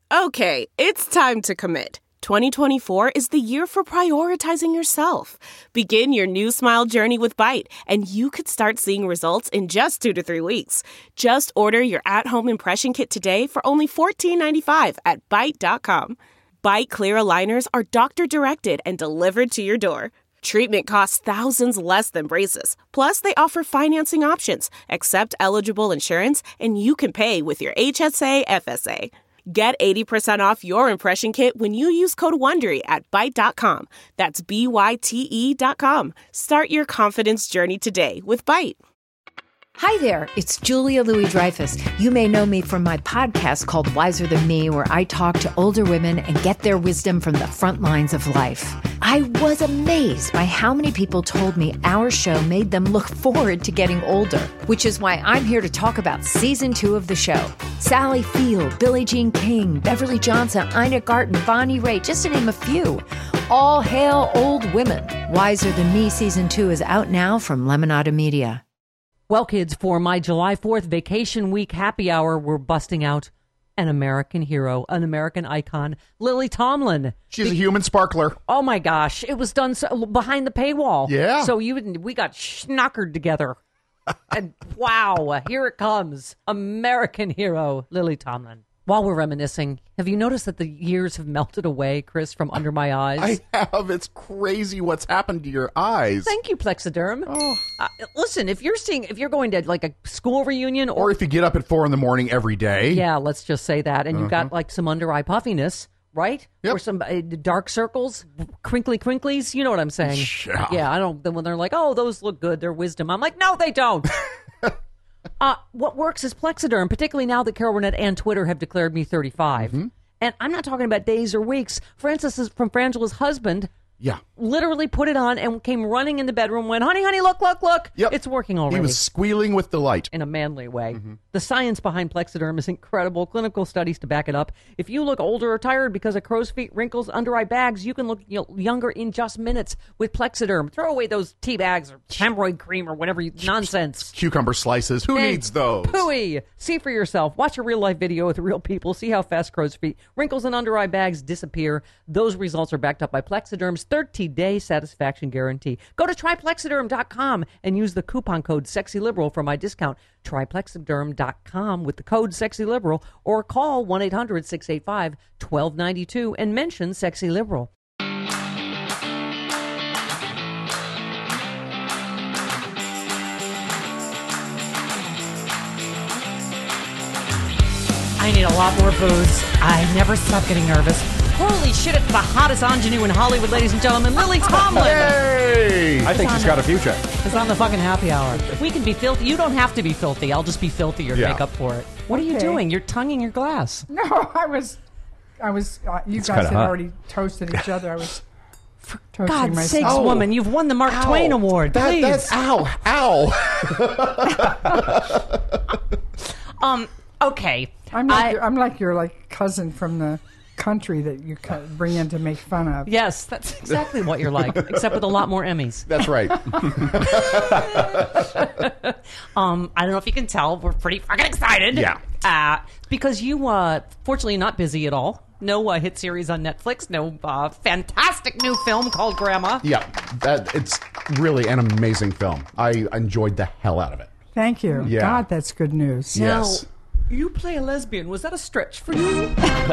Okay, it's time to commit. 2024 is the year for prioritizing yourself. Begin your new smile journey with Byte, and you could start seeing results in just 2 to 3 weeks. Just order your at-home impression kit today for only $14.95 at Byte.com. Byte Clear aligners are doctor-directed and delivered to your door. Treatment costs thousands less than braces. Plus, they offer financing options, accept eligible insurance, and you can pay with your HSA FSA. Get 80% off your impression kit when you use code WONDERY at Byte.com. That's BYTE.com. Start your confidence journey today with Byte. Hi there, it's Julia Louis-Dreyfus. You may know me from my podcast called Wiser Than Me, where I talk to older women and get their wisdom from the front lines of life. I was amazed by how many people told me our show made them look forward to getting older, which is why I'm here to talk about season 2 of the show. Sally Field, Billie Jean King, Beverly Johnson, Ina Garten, Bonnie Raitt, just to name a few. All hail old women. Wiser Than Me season 2 is out now from Lemonada Media. Well, kids, for my July 4th vacation week happy hour, we're busting out an American hero, an American icon, Lily Tomlin. She's a human sparkler. Oh, my gosh. It was done behind the paywall. Yeah. So we got schnockered together. And wow, here it comes. American hero, Lily Tomlin. While we're reminiscing, have you noticed that the years have melted away, Chris, from under my eyes? I have. It's crazy what's happened to your eyes. Thank you, Plexiderm. Oh. Listen, if you're going to like a school reunion, or if you get up at 4 a.m. every day. Yeah, let's just say that, and you've got like some under eye puffiness, right? Yep. Or some dark circles, crinklies. You know what I'm saying? Yeah. I don't. Then when they're like, "Oh, those look good," they're wisdom. I'm like, no, they don't. What works is Plexiderm, particularly now that Carol Burnett and Twitter have declared me 35. Mm-hmm. And I'm not talking about days or weeks. Francis from Frangela's husband literally put it on and came running in the bedroom, went, honey, look. Yep. It's working already. He was squealing with delight. In a manly way. Mm-hmm. The science behind Plexiderm is incredible. Clinical studies to back it up. If you look older or tired because of crow's feet, wrinkles, under-eye bags, you can look younger in just minutes with Plexiderm. Throw away those tea bags or hemorrhoid cream or whatever nonsense. Cucumber slices. Who needs those? Pooey. See for yourself. Watch a real-life video with real people. See how fast crow's feet, wrinkles, and under-eye bags disappear. Those results are backed up by Plexiderm's 30-day satisfaction guarantee. Go to tryplexiderm.com and use the coupon code SEXYLIBERAL for my discount. Tryplexiderm.com with the code SEXYLIBERAL or call 1-800-685-1292 and mention SEXYLIBERAL. I need a lot more booze. I never stop getting nervous. Holy shit, it's the hottest ingenue in Hollywood, ladies and gentlemen, Lily Tomlin. Hey! I think she's got a future. It's on the fucking happy hour. We can be filthy. You don't have to be filthy. I'll just be filthier to make up for it. What are you doing? You're tonguing your glass. No, I was. You guys had already toasted each other. I was toasting God's myself. sakes, woman, you've won the Mark Twain Award. Please. That's ow. Okay. I'm like your cousin from the country that you bring in to make fun of. Yes, that's exactly what you're like, except with a lot more Emmys. That's right. I don't know if you can tell, we're pretty fucking excited. Yeah. Because you, fortunately, not busy at all. No hit series on Netflix. No fantastic new film called Grandma. Yeah, it's really an amazing film. I enjoyed the hell out of it. Thank you. Yeah. God, that's good news. Yes. Now, you play a lesbian. Was that a stretch for you?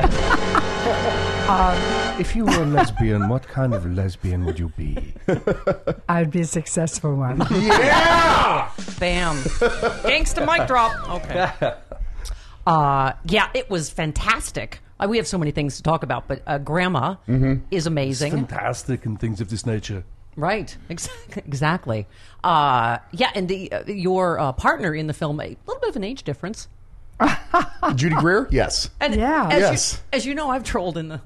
If you were a lesbian, what kind of lesbian would you be? I'd be a successful one. Yeah! Bam. Gangsta mic drop. Okay. Yeah, it was fantastic. We have so many things to talk about, but Grandma is amazing. It's fantastic and things of this nature. Right. Exactly. Yeah, and your partner in the film, a little bit of an age difference. Judy Greer? Yes. And yeah. As you know, I've trolled in the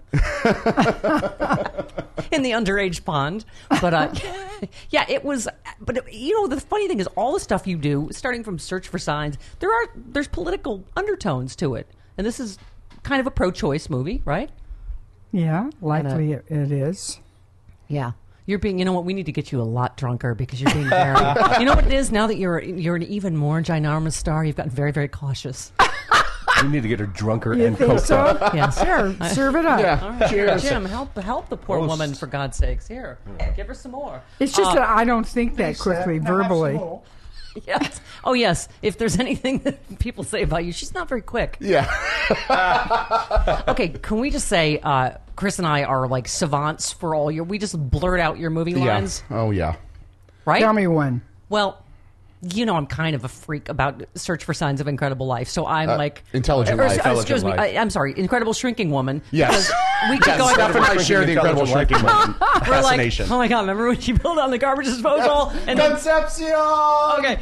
in the underage pond. But yeah, it was. But you know, the funny thing is, all the stuff you do, starting from Search for Signs, there's political undertones to it, and this is kind of a pro-choice movie, right? Yeah, likely it is. Yeah. You're being, you know what, we need to get you a lot drunker because you're being very, you know what it is, now that you're an even more ginormous star, you've gotten very, very cautious. We need to get her drunker You and think coked so? up. Yes. Here, serve it up. Yeah. All right. Cheers. Jim, help the poor woman, for God's sakes. Here, give her some more. It's just that I don't think that quickly verbally. Yes. Oh, yes. If there's anything that people say about you, she's not very quick. Yeah. Okay, can we just say Chris and I are like savants for all your... We just blurt out your movie lines, Oh, yeah. right? Tell me one. Well, you know I'm kind of a freak about Search for Signs of Incredible Life, so I'm like... Intelligent or, Life. excuse me, Life. I'm sorry, Incredible Shrinking Woman. Yes. Because we keep going... Steph and I share the Incredible Shrinking Woman We're like, fascination. oh my God, remember when she pulled on the garbage disposal? And then, Concepcion! okay.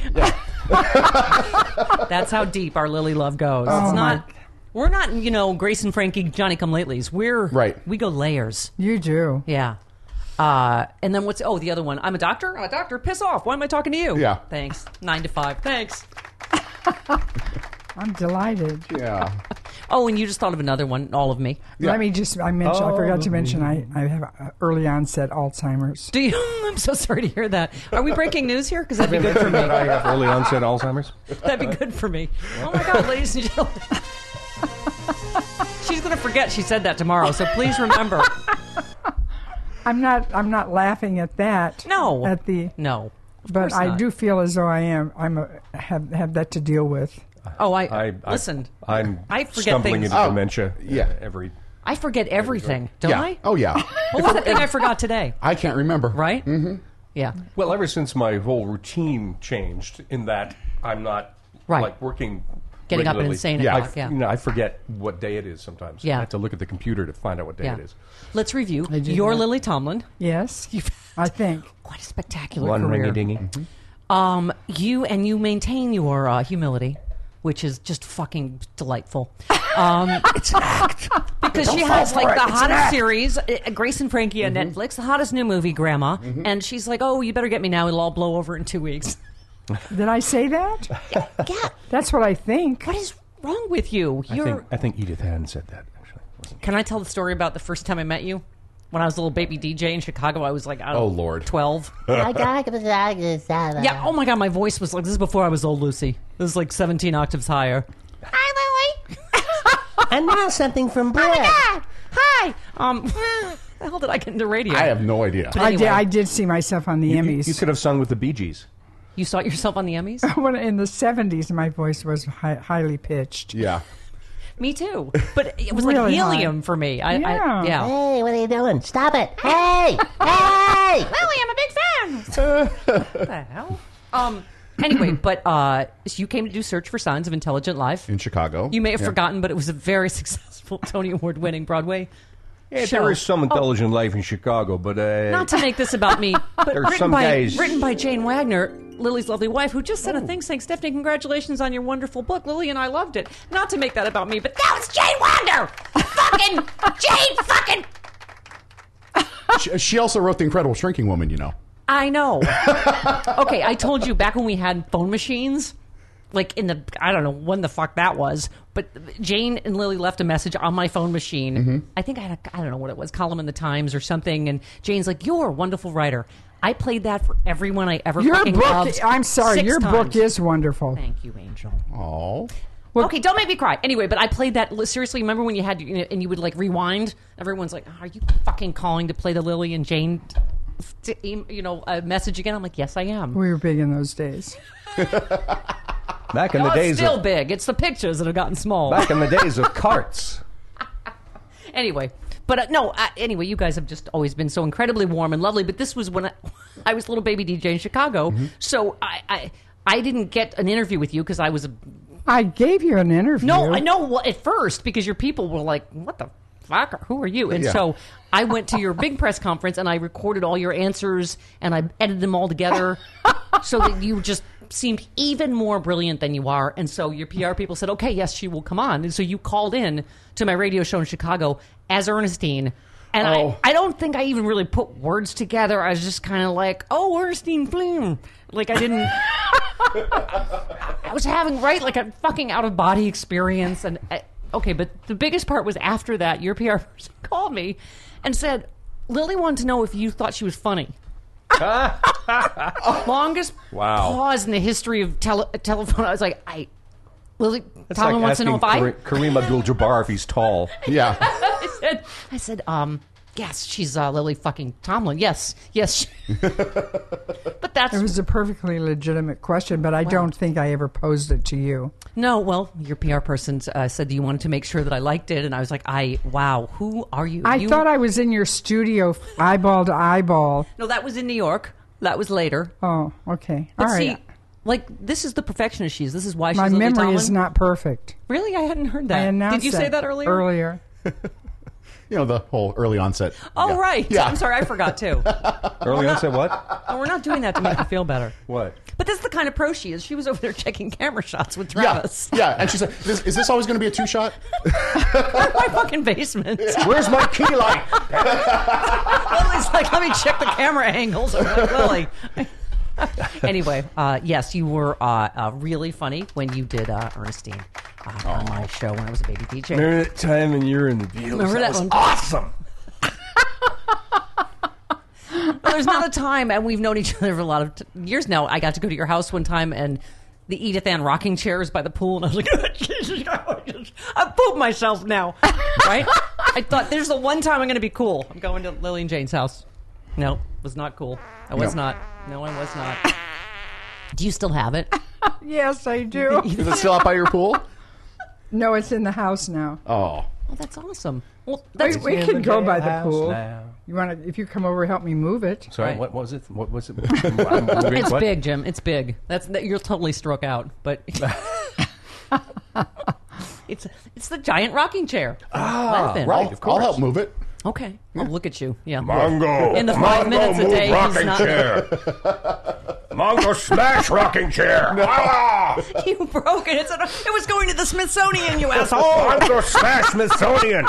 That's how deep our Lily love goes. Oh, It's my- not... We're not, Grace and Frankie, Johnny-come-latelys. We go layers. You do. Yeah. And then what's... Oh, the other one. I'm a doctor? I'm a doctor? Piss off. Why am I talking to you? Yeah. Thanks. 9 to 5. Thanks. I'm delighted. Yeah. Oh, and you just thought of another one. All of me. Yeah. Let me just, I forgot to mention I have early onset Alzheimer's. Do you? I'm so sorry to hear that. Are we breaking news here? Because that'd be good for me. I have early onset Alzheimer's. That'd be good for me. Oh my God, ladies and gentlemen. She's going to forget she said that tomorrow, so please remember. I'm not laughing at that. No. At the No. Of but course I not. do feel as though have that to deal with. Oh, listen. I'm I forget stumbling things. into Oh, dementia. yeah. Every. I forget everything, don't Yeah. I? Oh, yeah. What was the thing I forgot today? I can't remember. Right? Mm-hmm. Yeah. Well, ever since my whole routine changed, in that I'm not Right. like working. Getting up regularly. and saying it Yeah. back, yeah. I forget what day it is sometimes. Yeah. I have to look at the computer to find out what day Yeah. it is. Let's review. I do You're that. Lily Tomlin. Yes, You've I think. quite a spectacular One career. ringy dingy. You maintain your humility, which is just fucking delightful. It's an act. Because she has like the hottest series, Grace and Frankie on Netflix, the hottest new movie, Grandma, and she's like, "Oh, you better get me now; it'll all blow over in 2 weeks." Did I say that? Yeah, That's what I think. what is wrong with you? I think Edith Hearn said that actually. Can I tell the story about the first time I met you? When I was a little baby DJ in Chicago, I was like, I don't know, Lord. 12. Yeah, Yeah, oh my God, my voice was like, this is before I was old Lucy. This is like 17 octaves higher. Hi, Lily. And now something from Brad. Oh my God! Hi! The hell did I get into radio? I have no idea. But anyway, I did see myself on the Emmys. You could have sung with the Bee Gees. You saw yourself on the Emmys? When in the 70s, my voice was highly pitched. Yeah. Me too. But it was like Really helium for me. Yeah. Yeah. Hey, what are you doing? Stop it. Hey! Hey! Lily, I'm a big fan. What the hell? Anyway, but so you came to do Search for Signs of Intelligent Life. In Chicago. You may have Yeah. forgotten, but it was a very successful Tony Award-winning Broadway Yeah, show. there is some intelligent life in Chicago, but Not to make this about me, but There's written some by, guys- written by Jane Wagner, Lily's lovely wife, who just said a thing saying, Stephanie, congratulations on your wonderful book. Lily and I loved it. Not to make that about me, but that was Jane Wagner! Jane fucking... She also wrote The Incredible Shrinking Woman, you know. I know. Okay, I told you back when we had phone machines, like in the, I don't know when the fuck that was, but Jane and Lily left a message on my phone machine. I think I had I don't know what it was, column in the Times or something, and Jane's like, you're a wonderful writer. I played that for everyone I ever Your fucking book, loved. I'm sorry, 6 your times. book is wonderful. Thank you, Angel. Oh. Okay, don't make me cry. Anyway, but I played that. Seriously, remember when you had, and you would like rewind? Everyone's like, are you fucking calling to play the Lily and Jane, a message again? I'm like, yes, I am. We were big in those days. back in the It's days still of big. It's the pictures that have gotten small. back in the days of carts. Anyway, but anyway, you guys have just always been so incredibly warm and lovely. But this was when I was a little baby DJ in Chicago, so I didn't get an interview with you because I was I gave you an interview. no, I know at first because your people were like, "What the fuck? Who are you?" And Yeah. so I went to your big press conference and I recorded all your answers and I edited them all together so that you just seemed even more brilliant than you are. And so your PR people said, "Okay, yes, she will come on." And so you called in to my radio show in Chicago as Ernestine. And I don't think I even really put words together. I was just kind of like, "Oh, Ernestine Flynn." Like I didn't. I was having like a fucking out of body experience, and okay, but the biggest part was after that. Your PR person called me and said, "Lily wanted to know if you thought she was funny." Longest Wow. pause in the history of telephone. I was like, Lily That's Tomlin like wants to know if asking Kareem Abdul-Jabbar if he's tall. Yeah. I said, yes, she's Lily fucking Tomlin. Yes. But that's... It was a perfectly legitimate question, but I don't think I ever posed it to you. No, well, your PR person said you wanted to make sure that I liked it, and I was like, wow, who are you? I thought I was in your studio eyeball to eyeball. No, that was in New York. That was later. Oh, okay. But All see, right. like, this is the perfectionist she is. This is why she's My Lily memory Tomlin. is not perfect. Really? I hadn't heard I that. announced Did you say that earlier? Earlier. The whole early onset. Oh, Yeah. right. Yeah. I'm sorry, I forgot too. Early on said what? No, we're not doing that to make you feel better. What? But that's the kind of pro she is. She was over there checking camera shots with Yeah. Travis. Yeah. And she said, is this always going to be a 2-shot? My fucking basement. Where's my key light? Lily's like, let me check the camera angles. I'm like, Lily. Anyway, yes, you were really funny when you did Ernestine on my show when I was a baby DJ. Remember that time when you were in the Beatles? Remember that was one? awesome. Well, there's not a time, and we've known each other for a lot of years now. I got to go to your house one time, and the Edith Ann rocking chair is by the pool, and I was like, Jesus, I pooped myself now. Right? I thought, there's the one time I'm going to be cool. I'm going to Lily and Jane's house. No, it was not cool. I was not. No, I was not. Do you still have it? Yes, I do. Is it still out by your pool? No, it's in the house now. Oh. Oh, that's awesome. Well, We, that's we can go by the pool. now. You want to? If you come over, help me move it. Sorry, Right. what was it? What was it? it's big, Jim. It's big. You'll totally stroke out, but it's the giant rocking chair. Laughing. Right. of course. I'll help move it. Okay. Oh, look at you. Yeah. Mongo. In the 5 minutes a day, he's not. Mongo smash rocking chair. You broke it. It was going to the Smithsonian, you asshole. Mongo smash Smithsonian.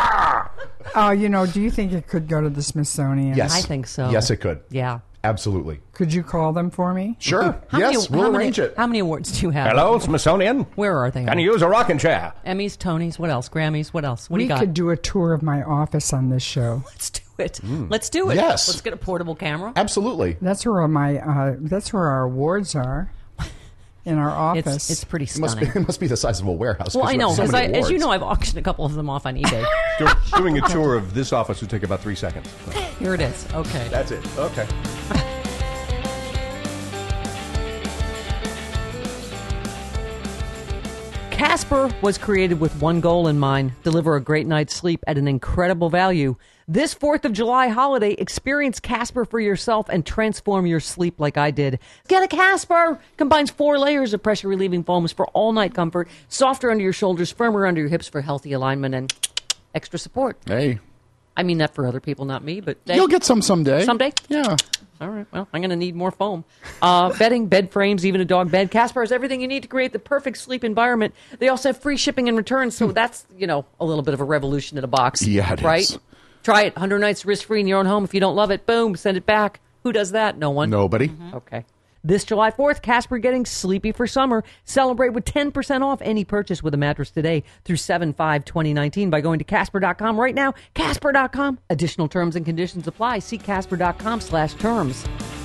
Do you think it could go to the Smithsonian? Yes. I think so. Yes, it could. Yeah. Absolutely. Could you call them for me? Sure. Yes, we'll arrange it. How many awards do you have? Hello, Smithsonian. Where are they? Can you use a rocking chair? Emmys, Tonys, what else? Grammys, what else? What do We you got? could do a tour of my office on this show. Let's do it. Let's do it. Yes. Let's get a portable camera. Absolutely. That's where our awards are. In our office. It's pretty It must, stunning. it must be the size of a warehouse. Well, 'cause I we know, have so because many as you awards. know, I've auctioned a couple of them off on eBay. Doing a tour of this office would take about 3 seconds. Here it is. Okay. That's it. Okay. Casper was created with one goal in mind: deliver a great night's sleep at an incredible value. This 4th of July holiday, experience Casper for yourself and transform your sleep like I did. Get a Casper! Combines 4 layers of pressure-relieving foams for all-night comfort, softer under your shoulders, firmer under your hips for healthy alignment, and extra support. Hey. I mean that for other people, not me, but You'll get some someday. Someday? Yeah. All right, well, I'm going to need more foam. Bedding, bed frames, even a dog bed. Casper has everything you need to create the perfect sleep environment. They also have free shipping and returns, so that's, a little bit of a revolution in a box. Yeah, it right? is. Try it. 100 nights risk-free in your own home. If you don't love it, boom, send it back. Who does that? No one. Nobody. Okay. This July 4th, Casper getting sleepy for summer. Celebrate with 10% off any purchase with a mattress today through 7/5/2019 by going to Casper.com right now. Casper.com. Additional terms and conditions apply. See Casper.com/terms.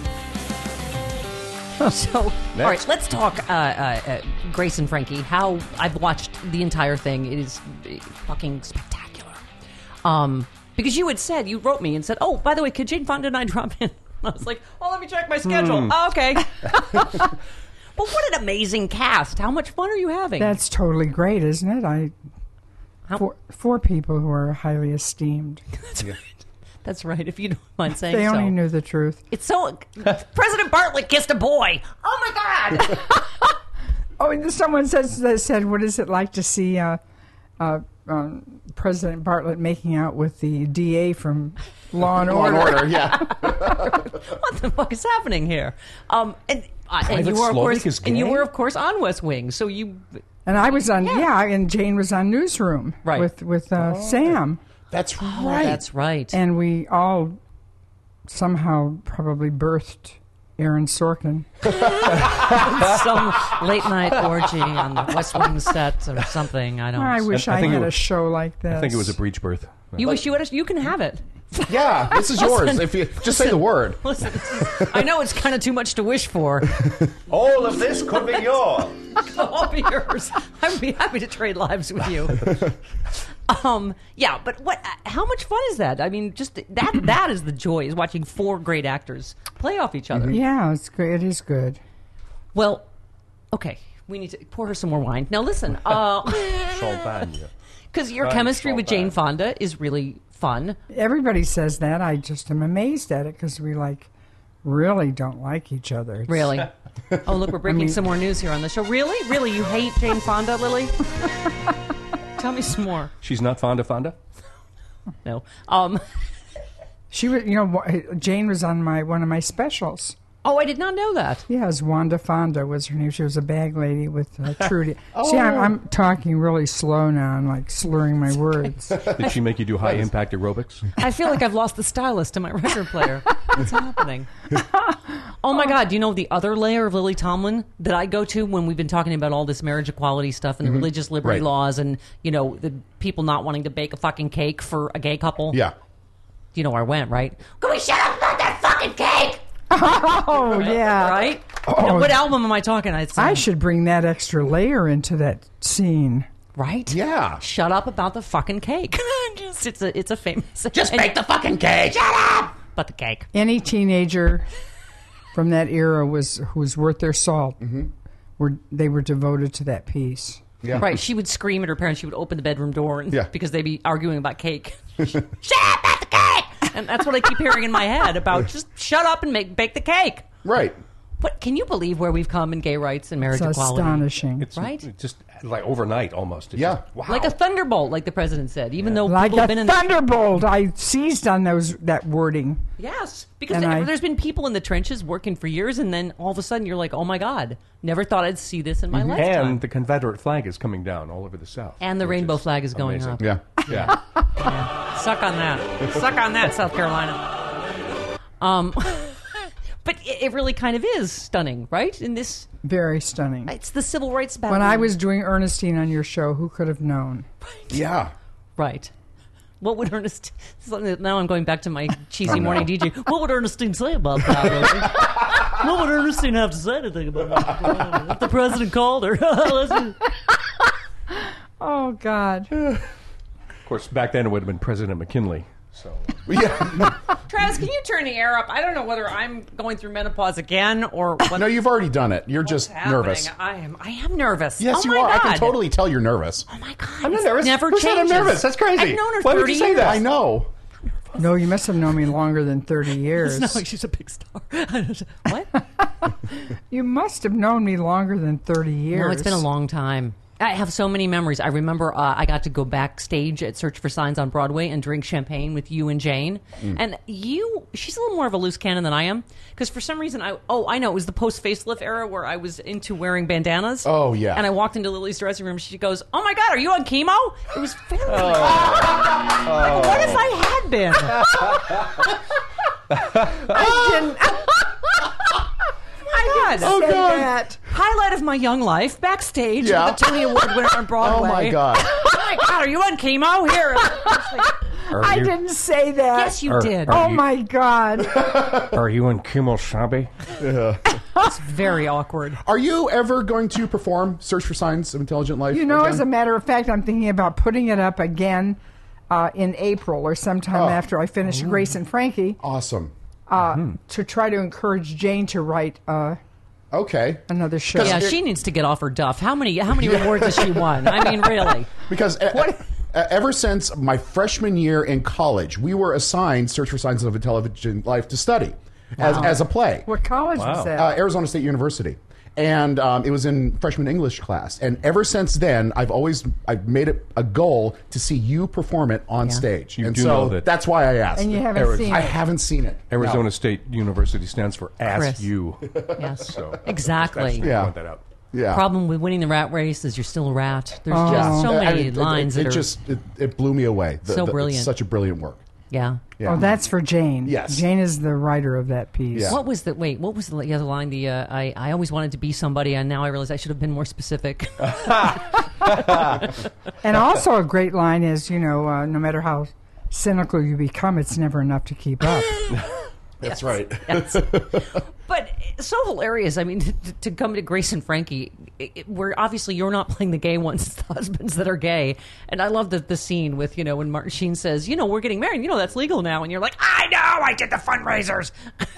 So, all right, let's talk Grace and Frankie. How I've watched the entire thing. It is fucking spectacular. Because you wrote me and said, oh, by the way, could Jane Fonda and I drop in? I was like, well, let me check my schedule. Oh, okay. But what an amazing cast. How much fun are you having? That's totally great, isn't it? Four people who are highly esteemed. That's right, if you don't mind saying They so. only knew the truth. It's so... President Bartlett kissed a boy. Oh, my God. Oh, and someone said, what is it like to see President Bartlett making out with the DA from Law and Order? Law and Order, yeah. What the fuck is happening here? And you were, of course, on West Wing, so you... And I was on, and Jane was on Newsroom with Sam. That's right. Oh, that's right. And we all somehow probably birthed Aaron Sorkin. Some late night orgy on the West Wing set or something. I don't. I wish I had a show like this. I think it was a breech birth. You wish you had. You can have it. Yeah, this is yours. If you just say the word. Listen, I know it's kind of too much to wish for. All of this could be yours. All be yours. I would be happy to trade lives with you. Yeah, but how much fun is that? I mean, just that is the joy, is watching four great actors play off each other. Yeah, it's great. It is good. Well, okay, we need to pour her some more wine. Now listen, Champagne. because your chemistry with Jane Fonda is really fun. Everybody says that. I just am amazed at it because we really don't like each other. It's- Really? Oh, look, we're breaking some more news here on the show. Really? Really? You hate Jane Fonda, Lily? Tell me some more. She's not fond of Fonda? No. She was, Jane was on one of my specials. Oh, I did not know that. Yes, Wanda Fonda was her name. She was a bag lady with Trudy. See, I'm talking really slow now. I'm like slurring my words. Did she make you do high impact aerobics? I feel like I've lost the stylus to my record player. What's happening? Oh my God, do you know the other layer of Lily Tomlin that I go to when we've been talking about all this marriage equality stuff and the religious liberty laws and, the people not wanting to bake a fucking cake for a gay couple? Yeah. You know where I went, right? Can we shut up about that fucking cake? Oh, yeah. Right? What album am I talking? I should bring that extra layer into that scene. Right? Yeah. Shut up about the fucking cake. It's a famous... Just bake the fucking cake. Shut up! About the cake. Any teenager from that era who was worth their salt. They were devoted to that piece. Yeah. Right. She would scream at her parents. She would open the bedroom door because they'd be arguing about cake. Shut up about the cake! And that's what I keep hearing in my head about just shut up and bake the cake. Right. But can you believe where we've come in gay rights and marriage It's equality? astonishing. It's Right? Just like overnight almost. It's Yeah. just, wow. Like a thunderbolt, like the president said. Even though Like people a have been in thunderbolt. I seized on that wording. Yes, because And there's been people in the trenches working for years, and then all of a sudden you're like, oh my God, never thought I'd see this in my lifetime. And the Confederate flag is coming down all over the South. And the which rainbow is flag is going amazing. up. Yeah. Yeah. Suck on that. Suck on that, South Carolina. But it really kind of is stunning, right? In this, Very stunning. it's the civil rights battle. When I was doing Ernestine on your show, who could have known? Yeah. right. What would Ernestine... Now I'm going back to my cheesy morning DJ. What would Ernestine say about that? Really? What would Ernestine have to say anything about that? If the president called her. Listen. Oh, God. Of course, back then it would have been President McKinley. So Yeah. Travis, can you turn the air up? I don't know whether I'm going through menopause again or what. No, you've already done it. You're just nervous. I am nervous. Yes, oh you my are. God. I can totally tell you're nervous. Oh my God. I'm not nervous. Never Who said changes. I'm nervous? That's crazy. I've known her Why 30 would you say years. that? I know. No, you must have known me longer than 30 years. It's not like she's a big star. What? You must have known me longer than 30 years. No, it's been a long time. I have so many memories. I remember I got to go backstage at Search for Signs on Broadway and drink champagne with you and Jane. And she's a little more of a loose cannon than I am. Because for some reason, I know, it was the post-facelift era where I was into wearing bandanas. Oh, yeah. And I walked into Lily's dressing room. She goes, oh my God, are you on chemo? It was very like, what if I had been? I didn't. I did. Oh, God. That. Highlight of my young life, backstage Yeah. with the Tony Award winner on Broadway. Oh, my God. Oh, my God, are you on chemo? Here. I didn't say that. Yes, you did. Oh, my God. are you in Kemosabe? It's very awkward. Are you ever going to perform Search for Signs of Intelligent Life? You know, again? as a matter of fact, I'm thinking about putting it up again in April or sometime after I finish Grace and Frankie Awesome. to try to encourage Jane to write Okay. another show. Yeah, she needs to get off her duff. How many awards has she won? I mean, really. Because ever since my freshman year in college, we were assigned Search for Signs of Intelligent Life to study as a play. What college was that? Arizona State University. And it was in freshman English class. And ever since then, I've made it a goal to see you perform it on stage. You and do so know that- that's why I asked. And you haven't seen it. I haven't seen it. Arizona No. State University stands for Ask Chris. You. Yes, So exactly. just Yeah. point that out. Yeah. Problem with winning the rat race is you're still a rat. There's Oh. just so I many mean, lines that are... it blew me away. So brilliant. It's such a brilliant work. Yeah. Yeah. Oh, that's for Jane. Yes. Jane is the writer of that piece. Yeah. What was the other line? I always wanted to be somebody, and now I realize I should have been more specific. And also a great line is, no matter how cynical you become, it's never enough to keep up. That's right. Yes. But it's so hilarious. I mean, to come to Grace and Frankie, where obviously you're not playing the gay ones, it's the husbands that are gay. And I love the scene with, when Martin Sheen says, we're getting married, that's legal now. And you're like, I know, I did the fundraisers.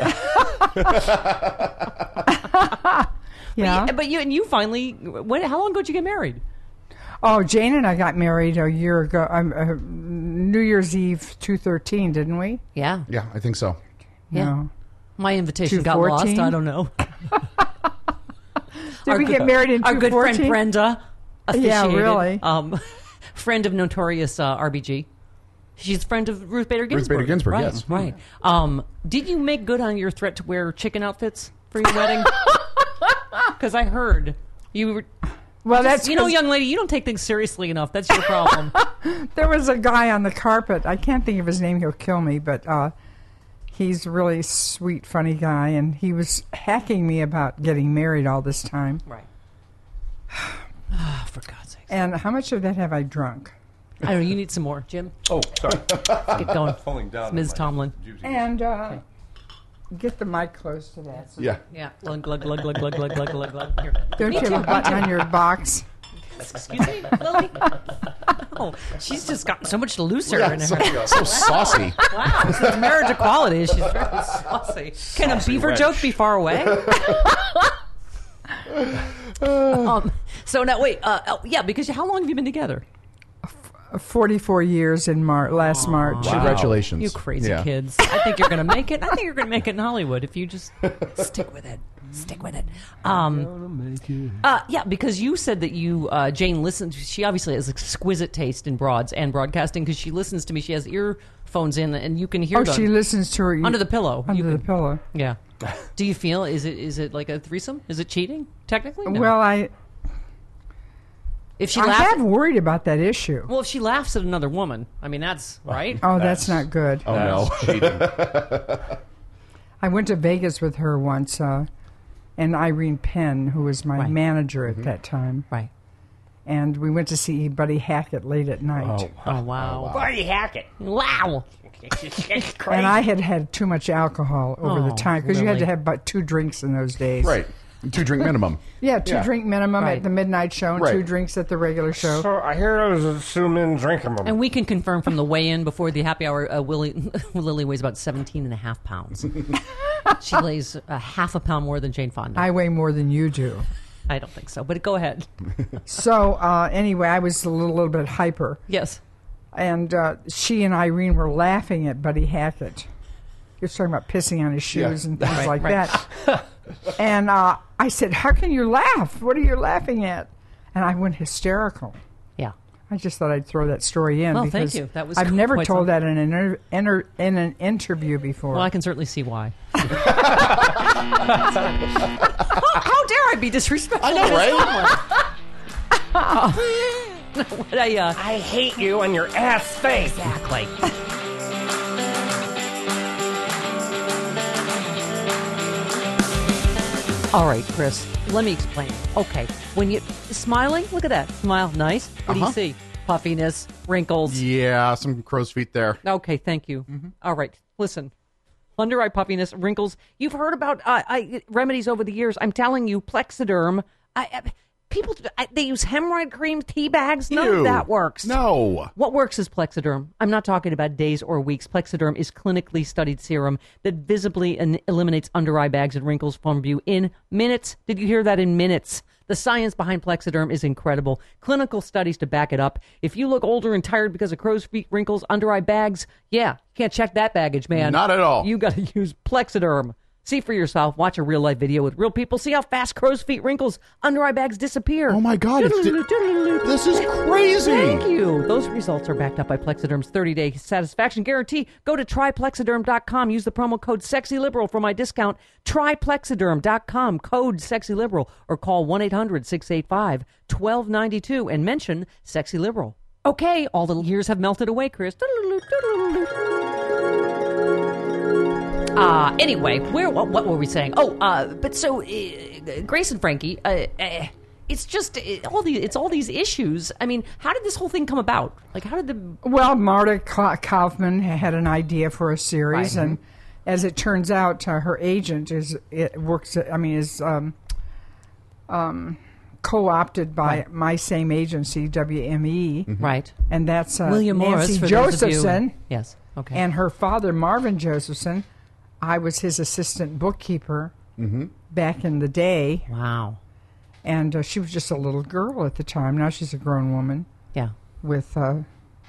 Yeah. But you finally, how long ago did you get married? Oh, Jane and I got married a year ago. New Year's Eve 2013, didn't we? Yeah. Yeah, I think so. Yeah. No. My invitation got lost. 214? I don't know. Did we get married in 2014? Our good friend Brenda officiated. Yeah, really. Friend of notorious RBG. She's a friend of Ruth Bader Ginsburg. Ruth Bader Ginsburg, right, yes. Right. Did you make good on your threat to wear chicken outfits for your wedding? Because I heard you were... Well, that's young lady, you don't take things seriously enough. That's your problem. There was a guy on the carpet. I can't think of his name. He'll kill me, but he's a really sweet, funny guy, and he was hacking me about getting married all this time. Right. For God's sake. And how much of that have I drunk? I don't know. You need some more, Jim. Oh, sorry. Get going. Falling down. It's Ms. Tomlin. And get the mic close to that. Yeah. Yeah. Glug, glug, glug, glug, glug, glug, glug, glug, glug. Here. Don't you have a button on your box? Excuse me, Lily? Oh, she's just gotten so much looser in her. So saucy. Wow, since marriage equality, she's very saucy. Can a beaver wench. joke be far away? So now, wait. Because how long have you been together? 44 years in last March. Congratulations. You crazy Yeah. kids. I think you're going to make it. I think you're going to make it in Hollywood if you just stick with it. Stick with it. Because you said that Jane listens. She obviously has exquisite taste in broads and broadcasting because she listens to me. She has earphones in and you can hear Oh, them. she listens to her Under the pillow. Under the pillow. Yeah. Do you feel, is it like a threesome? Is it cheating, technically? No. Well, if she I laughs, have worried about that issue. well, if she laughs at another woman, I mean, that's right. Oh, that's not good. Oh, no. Cheating. I went to Vegas with her once, and Irene Penn, who was my Right. manager at that time. Right. And we went to see Buddy Hackett late at night. Oh, wow. Buddy Hackett. Wow. It's crazy. And I had too much alcohol over the Oh, time because you had really? to have about 2 drinks in those days. Right. 2 drink minimum. Yeah, 2 drink minimum Right. at the midnight show and Right. 2 drinks at the regular show. So I hear there's a Suman drinking them. And we can confirm from the weigh-in before the happy hour, Lily weighs about 17.5 pounds. She weighs a half a pound more than Jane Fonda. I weigh more than you do. I don't think so, but go ahead. So anyway, I was a little bit hyper. Yes. And she and Irene were laughing at Buddy Hackett. He was talking about pissing on his shoes and things like that. And I said, how can you laugh? What are you laughing at? And I went hysterical. Yeah. I just thought I'd throw that story in Well, because thank you. That was I've never quite told something. that in an interview before. Well, I can certainly see why. How dare I be disrespectful? I know, right? What I hate you and your ass face. Exactly. All right, Chris, let me explain. Okay, when you smiling, look at that. Smile, nice. What do you see? Puffiness, wrinkles. Yeah, some crow's feet there. Okay, thank you. All right, listen. Under eye puffiness, wrinkles. You've heard about remedies over the years. I'm telling you, Plexiderm. People, they use hemorrhoid cream, tea bags. None of Ew. that works. No. What works is Plexiderm. I'm not talking about days or weeks. Plexiderm is clinically studied serum that visibly eliminates under eye bags and wrinkles from you in minutes. Did you hear that? In minutes. The science behind Plexiderm is incredible. Clinical studies to back it up. If you look older and tired because of crow's feet, wrinkles, under eye bags, yeah, can't check that baggage, man. Not at all. You got to use Plexiderm. See for yourself. Watch a real-life video with real people. See how fast crow's feet, wrinkles, under-eye bags disappear. Oh, my God. This is crazy. Thank you. Those results are backed up by Plexiderm's 30-day satisfaction guarantee. Go to tryplexiderm.com. Use the promo code SEXYLIBERAL for my discount. Tryplexiderm.com, code SEXYLIBERAL, or call 1-800-685-1292 and mention SEXYLIBERAL. Okay, all the years have melted away, Chris. Anyway, what were we saying? Grace and Frankie, it's all these issues. I mean, how did this whole thing come about? Like, how did the Well, Marta Kaufman had an idea for a series, and as it turns out, her agent is co-opted by my same agency, WME, right? And that's William Morris, Nancy for those of you- Josephson. Yes. Okay. And her father, Marvin Josephson. I was his assistant bookkeeper back in the day. Wow. And she was just a little girl at the time. Now she's a grown woman. Yeah. With a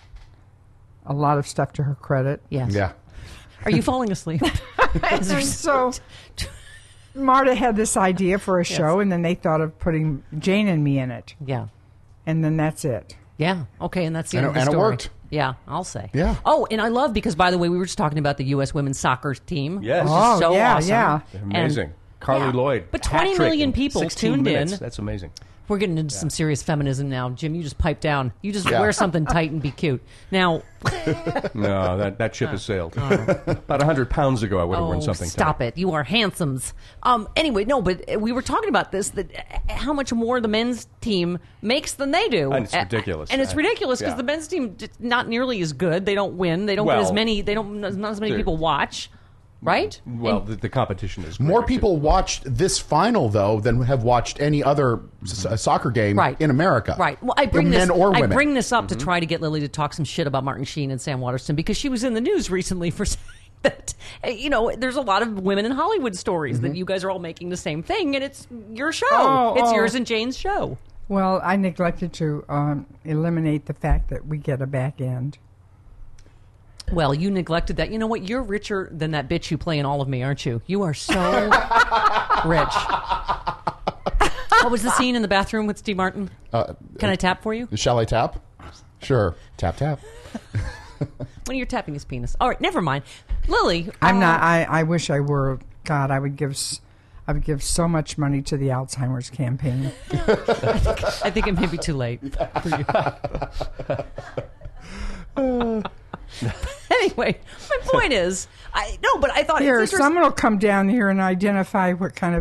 lot of stuff to her credit. Yes. Yeah. Are you falling asleep? And so Marta had this idea for a show, and then they thought of putting Jane and me in it. Yeah. And then that's it. Yeah. Okay, and that's the end of the And story. it worked. Yeah, I'll say. Yeah. Oh, and I love, because, by the way, we were just talking about the U.S. women's soccer team. Yes. Which Oh, is so yeah, awesome. yeah. Amazing. Carly Yeah. Lloyd. But 20 hat-trick million in people 16 tuned minutes. in. That's amazing. We're getting into some serious feminism now. Jim, you just pipe down. You just Yeah. wear something tight and be cute. Now, No, that ship has sailed. About 100 pounds ago, I would have worn something. stop it. You are handsomes. Anyway, no, but we were talking about this, that how much more the men's team makes than they do. And it's ridiculous. And it's ridiculous because Yeah. the men's team not nearly as good. They don't win. They don't get as Well, many. They don't. Not as many they're- people watch. Right? Well, the competition is More greater, too. people watched this final, though, than have watched any other soccer game Right. in America. Right. Well, I bring men this. or I women. bring this up to try to get Lily to talk some shit about Martin Sheen and Sam Waterston, because she was in the news recently for saying that there's a lot of women in Hollywood stories that you guys are all making the same thing, and it's your show. It's yours and Jane's show. Well, I neglected to eliminate the fact that we get a back end. Well, you neglected that. You know what? You're richer than that bitch you play in All of Me, aren't you? You are so rich. What was the scene in the bathroom with Steve Martin? Can I tap for you? Shall I tap? Sure. Tap, tap. When you're tapping his penis. All right, never mind. Lily. I'm not. I wish I were. God, I would give so much money to the Alzheimer's campaign. I think it may be too late for you. Anyway, my point is, I thought Here, it's interesting. someone will come down here and identify what kind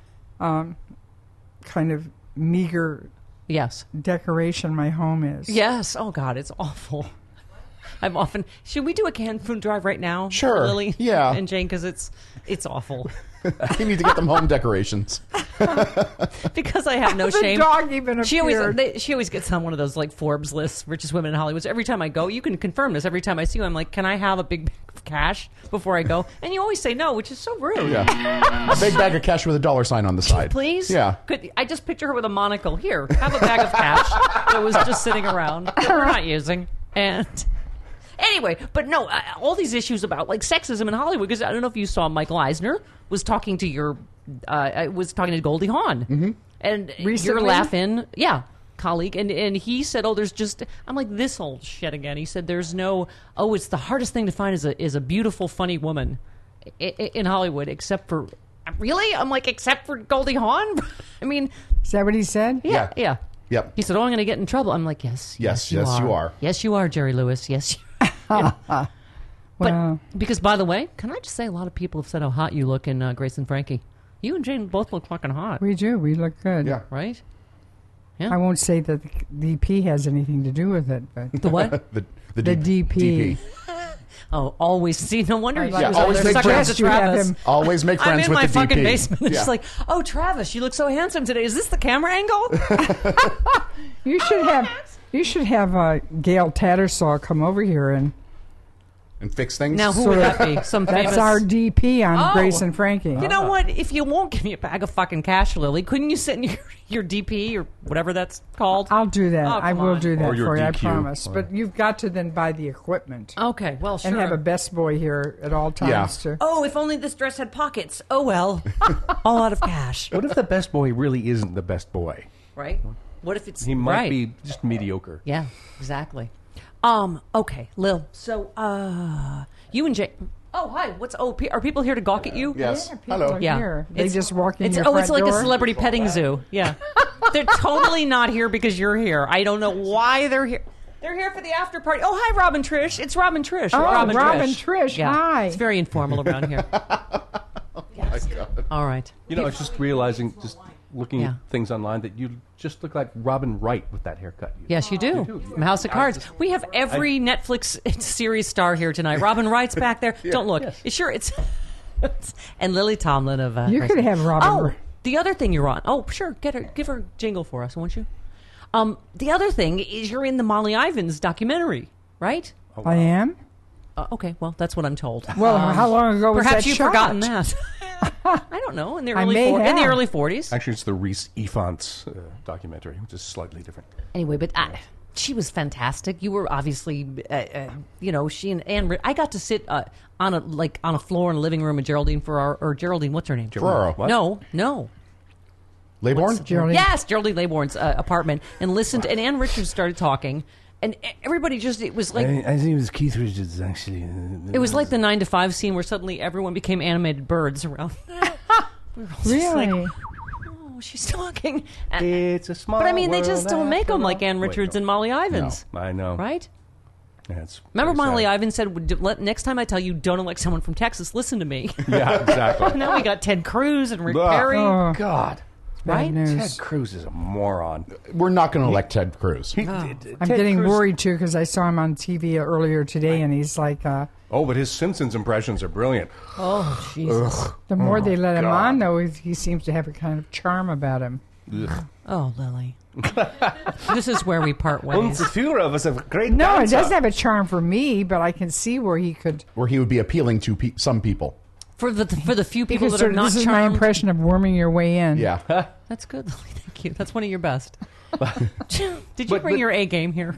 of meager Yes. decoration my home is. Yes. Oh God, it's awful. I'm often. Should we do a canned food drive right now? Sure. Lily. Yeah. And Jane, because it's awful. You need to get them home decorations. Because I have no The shame. dog even appeared. She always gets on one of those like Forbes lists, richest women in Hollywood. So every time I go, you can confirm this. Every time I see you, I'm like, can I have a big bag of cash before I go? And you always say no, which is so rude. Yeah. A big bag of cash with a dollar sign on the side. Please? Yeah. I just picture her with a monocle. Here, have a bag of cash that was just sitting around that we're not using. And anyway, but no, all these issues about like sexism in Hollywood, because I don't know if you saw Michael Eisner was talking to Goldie Hawn. And Recently? you're laughing. Yeah. Colleague, and he said, "Oh, there's just." I'm like, this old shit again. He said, "There's no. Oh, it's the hardest thing to find is a beautiful, funny woman in Hollywood, except for really." I'm like, except for Goldie Hawn. I mean, Is that what he said? yeah. Yep. He said, "Oh, I'm going to get in trouble." I'm like, "Yes, Yes, you are. Yes, you are, Jerry Lewis. Yes." But Well, because, by the way, can I just say, a lot of people have said how hot you look in Grace and Frankie. You and Jane both look fucking hot, we do. We look good. Yeah. right? I won't say that the DP has anything to do with it, but The what? The DP. Oh, always. See, no wonder Yeah, she was always always make sucking friends. to You have Travis. him. Always make I'm friends in with my the fucking DP. basement. It's Yeah. just like, oh, Travis, you look so handsome today. Is this the camera angle? You should have Gail Tattersall come over here, and And fix things. Now, who would that be? Some that's famous... our DP on Oh. Grace and Frankie. You know what? If you won't give me a bag of fucking cash, Lily, couldn't you sit in your DP or whatever that's called? I'll do that. Oh, I come will on. do that Or your for you. I DQ. promise. But you've got to then buy the equipment Okay, well, sure. and have a best boy here at all times. Yeah. To Oh, if only this dress had pockets. Oh, well. All out of cash. What if the best boy really isn't the best boy? Right? What if it's... He might right. be just mediocre. Yeah, exactly. Okay, Lil. So, you and Jay... Oh, hi. Are people here to gawk at you? Yes. people Hello. are Yeah. here. They just walk in it's, your Oh, front it's like door. a celebrity petting zoo. Yeah. They're totally not here because you're here. I don't know why they're here. They're here for the after party. Oh, hi, Robin Trish. It's Robin Trish. Oh, Robin Trish. Yeah. Hi. It's very informal around here. Yes. All right. You know, I was just realizing, looking Yeah. at things online that you just look like Robin Wright with that haircut. Yes, you do. From House of Cards. We have every Netflix series star here tonight. Robin Wright's back there. Don't look. Sure, it's and Lily Tomlin of. You could have Robin. Oh, the other thing you're on. Oh, sure. Give her a jingle for us, won't you? The other thing is you're in the Molly Ivins documentary, right? I am. Okay, well, that's what I'm told. Well, how long ago was Perhaps that you've shot? forgotten that. I don't know. In the I early may in the have. early 40s. Actually, it's the Reese Ifants documentary, which is slightly different. Anyway, but she was fantastic. You were obviously, she and Anne. I got to sit on a floor in a living room of Geraldine Geraldine. What's her name? Ferraro. What? No. Laybourne? Geraldine. Yes, Geraldine Laybourne's apartment, and listened. And Ann Richards started talking, and everybody it was like I think it was Keith Richards, actually. it was like the 9 to 5 scene where suddenly everyone became animated birds around. We were all just like, Really? oh, she's talking. And, It's a small but I mean, they world just don't make them like after Ann all. Richards Wait, and Molly Ivins, no. I know. right? Yeah, it's Remember very Molly sad. Ivins said, next time I tell you don't elect someone from Texas, listen to me. Yeah, exactly. Now we got Ted Cruz and Rick Ugh. Perry. Oh, God. Right? bad Ted news. Cruz is a moron. We're not going to elect Ted Cruz. I'm getting worried too because I saw him on TV earlier today, and he's like, Oh, but his Simpsons impressions are brilliant. Oh, Jesus. the more they let him God. on, though, he seems to have a kind of charm about him. Oh, Lily. This is where we part ways. few of us have great No, it doesn't have a charm for me, but I can see where he could. Where he would be appealing to some people. For the few people Because that are not this is my charmed. impression of worming your way in. Yeah. That's good, Lily. Thank you. That's one of your best. Did you bring your A game here?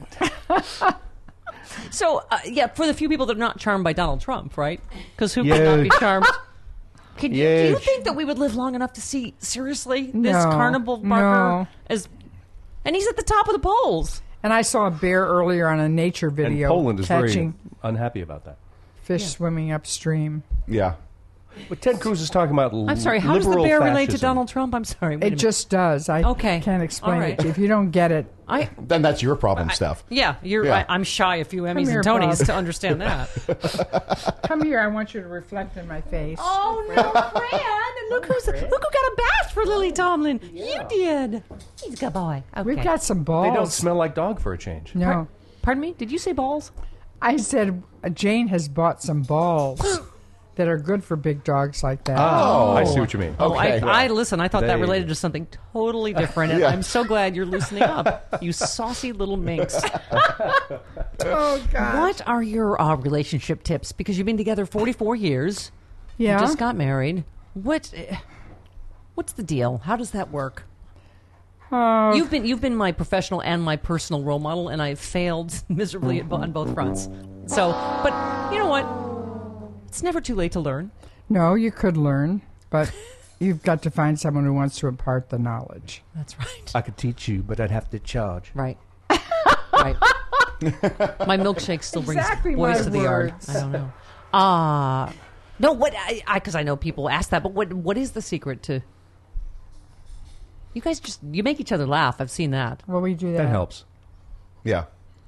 So, for the few people that are not charmed by Donald Trump, right? Because who could not be charmed? Do you Yes. think that we would live long enough to see, seriously, this No, carnival barker no. as... And he's at the top of the polls. And I saw a bear earlier on a nature And video Poland is very catching unhappy about that. fish swimming upstream. Yeah. But Ted Cruz is talking about I'm sorry, how does the liberal bear relate to fascism. Donald Trump? I'm sorry. wait a It minute. just does. I Okay. can't explain All it right. to you. If you don't get it, Then that's your problem, Steph. Yeah, Yeah. I'm shy a few Emmys here, and Tonys Bob. to understand that. come here. I want you to reflect in my face. Oh no, Fran! Look who got a bath for Lily Tomlin. You did. He's a good boy. Okay. We've got some balls. They don't smell like dog for a change. No. Pardon me? Did you say balls? I said Jane has bought some balls that are good for big dogs like that. Oh, I see what you mean. Okay. I listen. I thought that They- related to something totally different, and Yeah. I'm so glad you're loosening up. You saucy little minx. Oh, God. What are your relationship tips? Because you've been together 44 years. Yeah. You just got married. What's the deal? How does that work? You've been my professional and my personal role model, and I've failed miserably on both fronts. So, but you know what? It's never too late to learn. No, you could learn, but you've got to find someone who wants to impart the knowledge. That's right. I could teach you, but I'd have to charge. Right. Right. My milkshake still Exactly brings boys my to the yard. words. I don't know. No, what? Because I know people ask that, but what is the secret to? You guys you make each other laugh. I've seen that. Well, we do that. That helps. Yeah.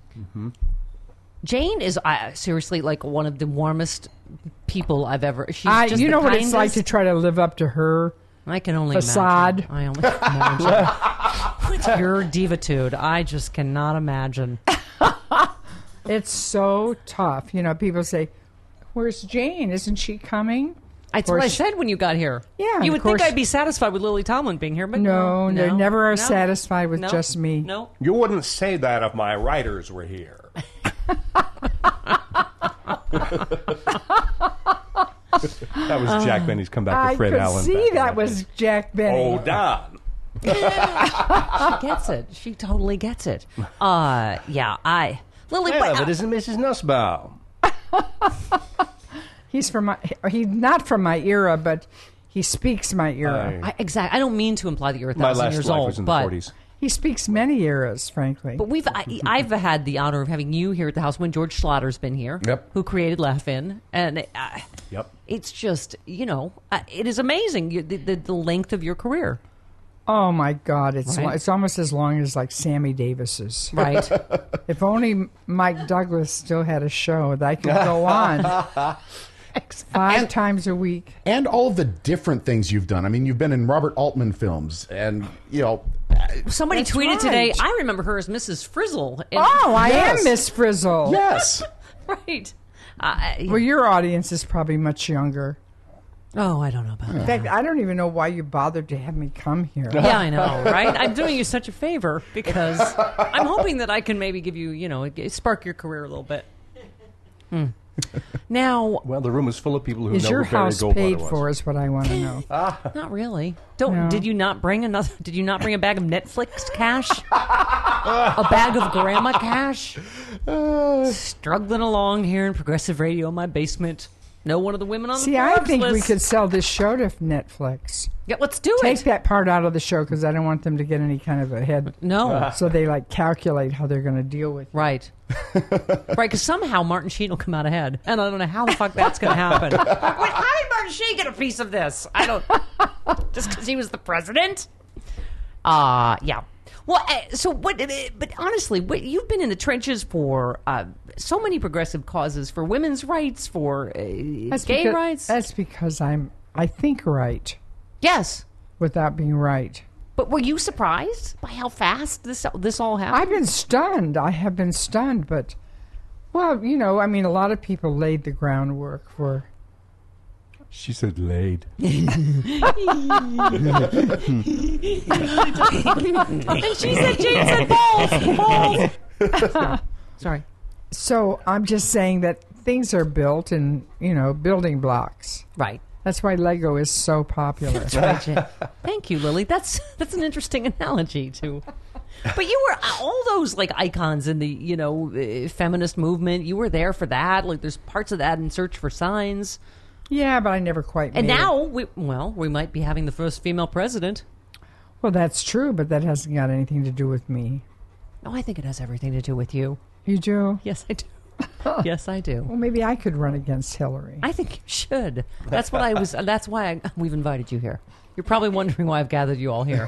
Jane is seriously like one of the warmest people I've ever. She's just You the know what it's like kindest. to try to live up to her. I can only facade. imagine. I only imagine. With your divitude, I just cannot imagine. It's so tough. You know, people say, "Where's Jane? Isn't she coming?" That's what I course- said when you got here. Yeah, you of would think course. I'd be satisfied with Lily Tomlin being here, but No, they never are no, satisfied with no, just me. No. You wouldn't say that if my writers were here. That was Jack Benny's come back I to Fred could Allen. see back in that day. was Jack Benny. Oh, Don. She gets it. She totally gets it. Yeah, Lily, Yeah, but, but isn't Mrs. Nussbaum? He's not from my era, but he speaks my era. exactly. I don't mean to imply that you're My 1,000 last years life old, was in but the 40s. He speaks many eras, frankly. but I've had the honor of having you here at the house when George Schlotter's been here, Yep. who created Laugh-In, and Yep. it's just it is amazing the length of your career. Oh my God, it's Right. it's almost as long as like Sammy Davis's. Right. If only Mike Douglas still had a show that I could go on. 5 times a week. And all of the different things you've done. I mean, you've been in Robert Altman films, and Somebody That's tweeted right. today, I remember her as Mrs. Frizzle. And- Oh, I Yes. am Miss Frizzle. yes. Right. Well, your audience is probably much younger. Oh, I don't know about In that. fact, I don't even know why you bothered to have me come here. Yeah, I know, right? I'm doing you such a favor because I'm hoping that I can maybe give you, spark your career a little bit. Now, Well, the room is full of people who Is know your who Barry house Goldwater paid was. for? Is what I want to know. not really. No. Did you not bring a bag of Netflix cash? A bag of grandma cash? Struggling along here in progressive radio in my basement. No one of the women on See, the I Forbes think we list. could sell this show to Netflix. Yeah, let's do Take it. that part out of the show because I don't want them to get any kind of a head. No. So they calculate how they're going to deal with it. Right. Right, because somehow Martin Sheen will come out ahead. And I don't know how the fuck that's going to happen. Wait, how did Martin Sheen get a piece of this? I don't... Just because he was the president? Yeah. Well, so what? But honestly, you've been in the trenches for so many progressive causes, for women's rights, for gay rights. That's because I think right Yes. without being right. But were you surprised by how fast this all happened? I've been stunned. I have been stunned, but well, a lot of people laid the groundwork for. She said laid. And she said, Jane said balls. Sorry. So I'm just saying that things are built in building blocks. Right. That's why Lego is so popular. Right, Jen. Thank you, Lily. That's an interesting analogy too. But you were all those icons in the feminist movement. You were there for that. There's parts of that in Search for Signs. Yeah, but I never quite. And made now it. we might be having the first female president. Well, that's true, but that hasn't got anything to do with me. Oh, I think it has everything to do with you. You do? Yes, I do. Yes, I do. Well, maybe I could run against Hillary. I think you should. That's what I was. That's why we've invited you here. You're probably wondering why I've gathered you all here.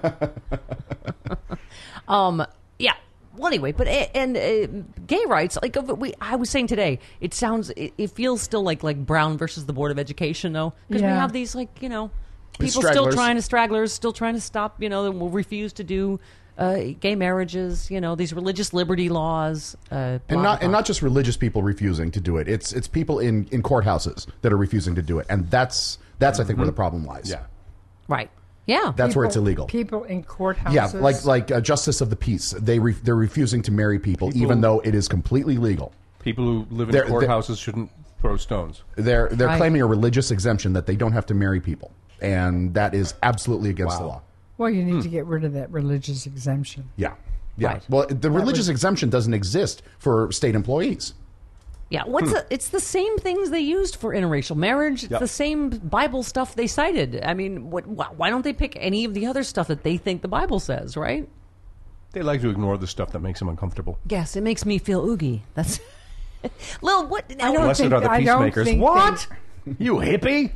Yeah. Well, anyway, but gay rights. I was saying today, it feels still like Brown versus the Board of Education, though, because we Yeah. have these people stragglers. still trying to stop. That will refuse to do gay marriages. These religious liberty laws. And not just religious people refusing to do it. It's people in courthouses that are refusing to do it, and that's I think where the problem lies. Yeah. Right. Yeah. That's where it's illegal. People in courthouses. Yeah, like justice of the peace. They're refusing to marry people, even though it is completely legal. People who live in They're- courthouses shouldn't throw stones. They're Right. claiming a religious exemption that they don't have to marry people, and that is absolutely against the law. Well, you need to get rid of that religious exemption. Yeah, yeah. Right. Well, the religious exemption doesn't exist for state employees. Yeah, it's the same things they used for interracial marriage. It's Yep. the same Bible stuff they cited. I mean, why don't they pick any of the other stuff that they think the Bible says, right? They like to ignore the stuff that makes them uncomfortable. Yes, it makes me feel oogie. That's Lil, what? I don't Blessed think, are the I don't peacemakers. think What? You hippie?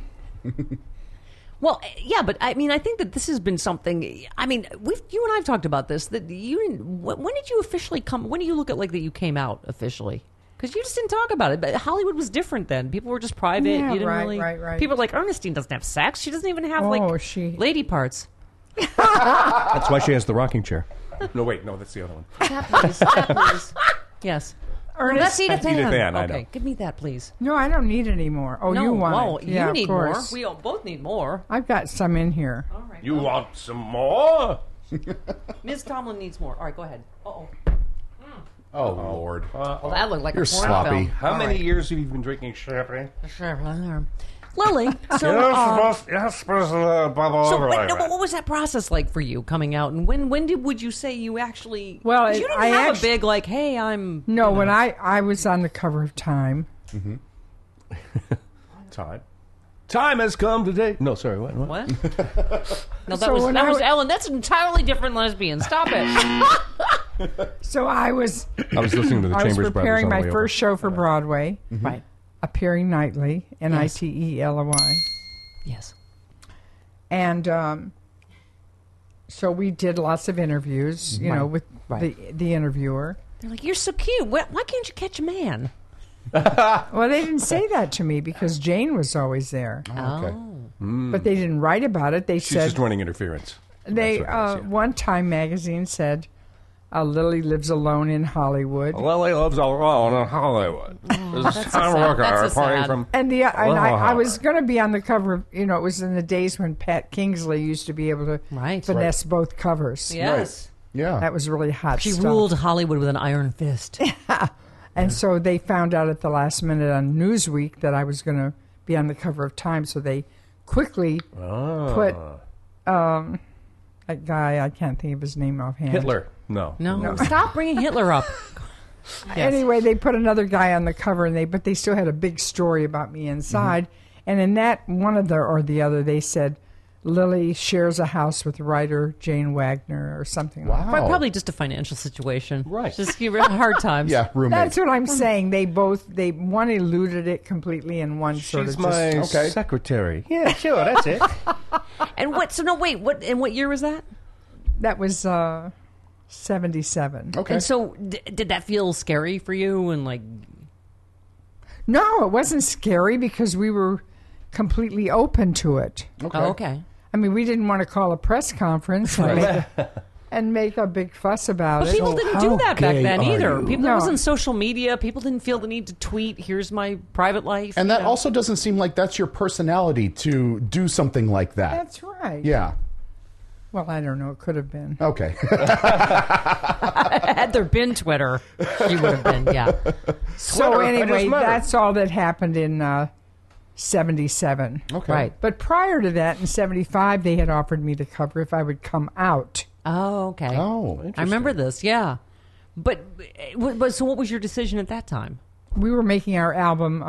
Well, yeah, but I mean, I think that this has been something. I mean, you and I've talked about this. That you didn't. When did you officially come? When do you look at that you came out officially? Because you just didn't talk about it. But Hollywood was different then. People were just private. Yeah, you didn't right, really. right. People were like, Ernestine doesn't have sex. She doesn't even have she- lady parts. That's why she has the rocking chair. No, wait, no, that's the other one. That please. That please. Yes. Well, that's Edith Edith Ann. Ann, I Okay, know. give me that, please. No, I don't need any more. Oh, No, you want whoa, it? Yeah, you need of more. course. We all both need more. I've got some in here. All right. You want some more? Ms. Tomlin needs more. All right, go ahead. Uh-oh. Oh Lord, Well, that looked like you're a porn sloppy. film. How many years have you been drinking sherry? Lily, so, Yes, bubble so what was that process like for you coming out? And when would you say you actually... Well, 'cause you didn't I have actu- a big, hey, I'm... No, when I was on the cover of Time. Time has come today. No, sorry, what? What? No, that So was when I was- Ellen. That's an entirely different lesbian. Stop it. So I was I was listening to the I was Chambers Brothers preparing on the my way over. first show for Broadway, Right. appearing nightly, Nitely, Yes. and so we did lots of interviews, with Right. the interviewer. They're like, you're so cute. Why can't you catch a man? Well, they didn't say that to me because Jane was always there. Okay. But they didn't write about it. They She's said just running interference. they. That's what it is, yeah. One Time magazine said Lily lives alone in Hollywood. Lily lives alone in Hollywood. This is Tom sad. Rooker That's so reporting sad. from. And I was going to be on the cover of, it was in the days when Pat Kingsley used to be able to Right. finesse both covers. Yes. Yeah. That was really hot She stuff. ruled Hollywood with an iron fist. And so they found out at the last minute on Newsweek that I was going to be on the cover of Time, so they quickly put that guy, I can't think of his name offhand. Hitler. No. No, stop bringing Hitler up. Anyway, they put another guy on the cover, but they still had a big story about me inside. And in that one of the other, they said Lily shares a house with writer Jane Wagner or something like that. But probably just a financial situation. Right. Just give her hard times. Yeah, roommate. That's what I'm saying. One eluded it completely, and one sort She's of my just. Okay. secretary. Yeah, sure, that's it. And what year was that? That was 77. Okay. And so did that feel scary for you and like No, it wasn't scary because we were completely open to it. Okay. Oh, okay. I mean, we didn't want to call a press conference and make a big fuss about But it. people didn't do that back gay then are either. you? There No. wasn't social media. People didn't feel the need to tweet, here's my private life. And that also doesn't seem like that's your personality to do something like that. That's right. Yeah. Well, I don't know. It could have been. Okay. had there been Twitter, she would have been, yeah. So Twitter, I anyway, just met her. that's all that happened in 77. Okay. Right. But prior to that, in 75, they had offered me to cover if I would come out. Oh, okay. Oh, I remember this, yeah. But so what was your decision at that time? We were making our album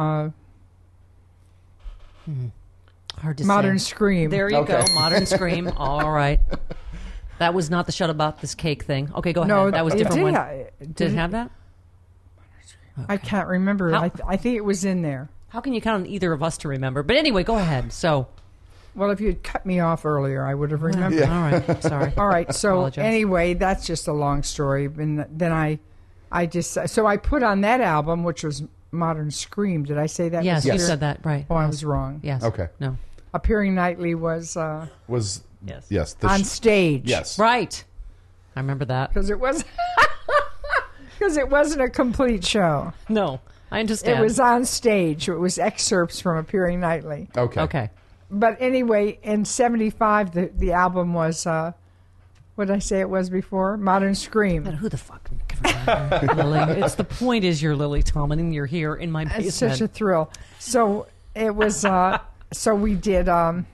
Hard to Modern say. Scream. There you Okay. go, Modern Scream. All right. That was not the Shut About This Cake thing. Okay, go ahead. No, that was it different did. one. Did it have that? I can't remember. How- I think it was in there. How can you count on either of us to remember? But anyway, go ahead. So, Well, if you had cut me off earlier, I would have remembered. all right. Sorry. All right. So Apologize. anyway, that's just a long story. And then I put on that album, which was Modern Scream. Did I say that? Yes, Mr. you said that right. Oh, I was wrong. Yes. Okay. No. Appearing Nightly was Was Yes. the on stage. yes. Right. I remember that. Because it was because it wasn't a complete show. No, I understand. It was on stage. It was excerpts from Appearing Nightly. Okay. okay. But anyway, in 75, the album was, what did I say it was before? Modern Scream. But who the fuck? Lily. It's the point is you're Lily Tomlin and you're here in my basement. It's such a thrill. So it was, so we did a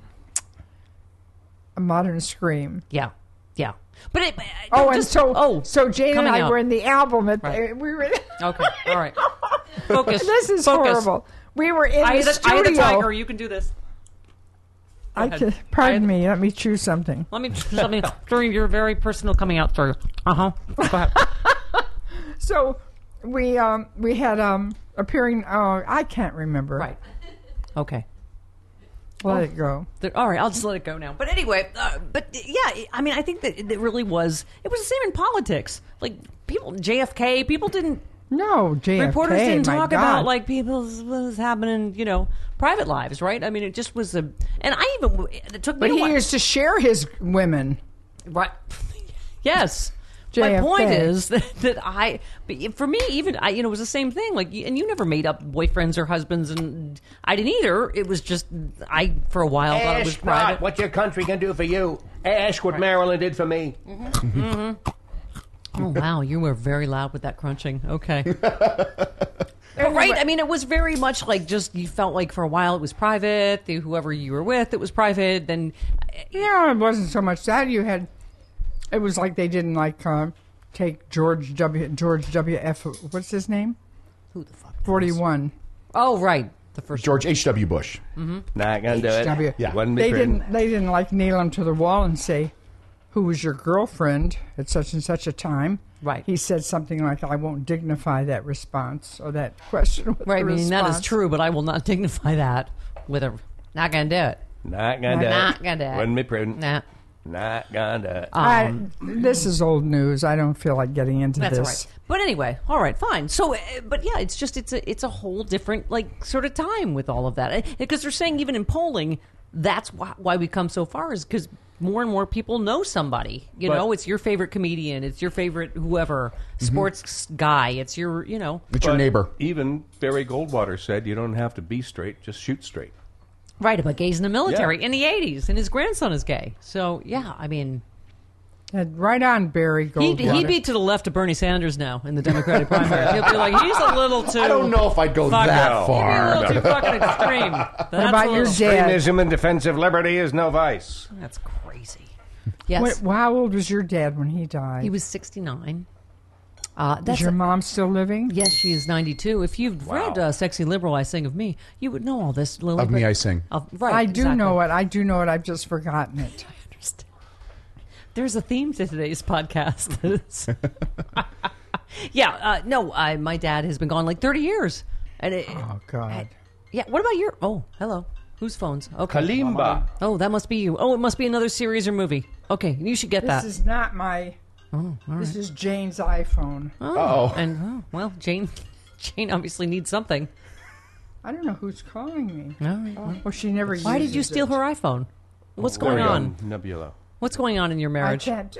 Modern Scream. Yeah. Yeah. But it. Oh, just, so Jane and coming I out. were in the album. Right. We were. Okay. All right. Focus. This is Focus. horrible. We were in I the the tiger. studio. You can do this. I ahead. can, pardon me. Let me choose something. Let me during your very personal coming out story. Go ahead. So we had appearing. Oh, I can't remember. Right. Okay. Let it go. All right, I'll just let it go now. But anyway, but yeah, I mean, I think that it really was. It was the same in politics. Like people, JFK, people didn't. No, JFK. Reporters didn't my talk God. about like people's what was happening, private lives, right? I mean, it just was and I even it took me. But a he while. used to share his women. Right. Yes. My JFK. point is that but for me, even it was the same thing. Like, and you never made up boyfriends or husbands, and I didn't either. It was just for a while thought it was Ask private. not what your country can do for you. Ask what Maryland did for me. Oh wow, you were very loud with that crunching. Okay. But right, I mean, it was very much like just you felt like for a while it was private. Whoever you were with, it was private. Then, Yeah, it wasn't so much that you had. It was like they didn't take George W.F. What's his name? who the fuck? 41. Oh right, the first. George H.W. Bush. Not gonna do it. W. Yeah. Wasn't me They prudent. didn't. They didn't nail him to the wall and say, "Who was your girlfriend at such and such a time?" Right. He said something like, "I won't dignify that response or that question." With Right, I the mean that is response." true, but I will not dignify that with a. Not gonna do it. Not gonna do it. Not gonna do it. Wasn't me prudent. Nah. Not gonna. This is old news. I don't feel like getting into That's this. all right. But anyway, all right, fine. So, but yeah, it's a whole different like sort of time with all of that, because they're saying even in polling, that's why we come so far is because more and more people know somebody. You know, it's your favorite comedian, it's your favorite whoever sports guy, it's your It's your neighbor. Even Barry Goldwater said you don't have to be straight, just shoot straight. right about gays in the military in the 80s, and his grandson is gay. So yeah, I mean. Right on, Barry Goldwater. He'd be to the left of Bernie Sanders now in the Democratic primary. He'll be like, he's a little too... I don't know if I'd go that far. He'd be a little too fucking extreme. What about your dad? Extremism in defense of liberty is no vice. That's crazy. Yes. How old was your dad when he died? He was 69. Is your mom still living? Yes, she is 92. If you've read Sexy Liberal, I Sing of Me, you would know all this, Lily. Of Me, I Sing. Right, I do know it. I do know it. I've just forgotten it. I understand. There's a theme to today's podcast. My dad has been gone like 30 years. Oh, God. Yeah, what about your... Oh, hello. Whose phones? Okay. Kalimba. Oh, that must be you. Oh, it must be another series or movie. Okay, you should get that. This is not my... This is Jane's iPhone. Well, Jane obviously needs something. I don't know who's calling me. All right. Well, she never Why did you steal her iPhone? What's going on? Nebula. What's going on in your marriage? I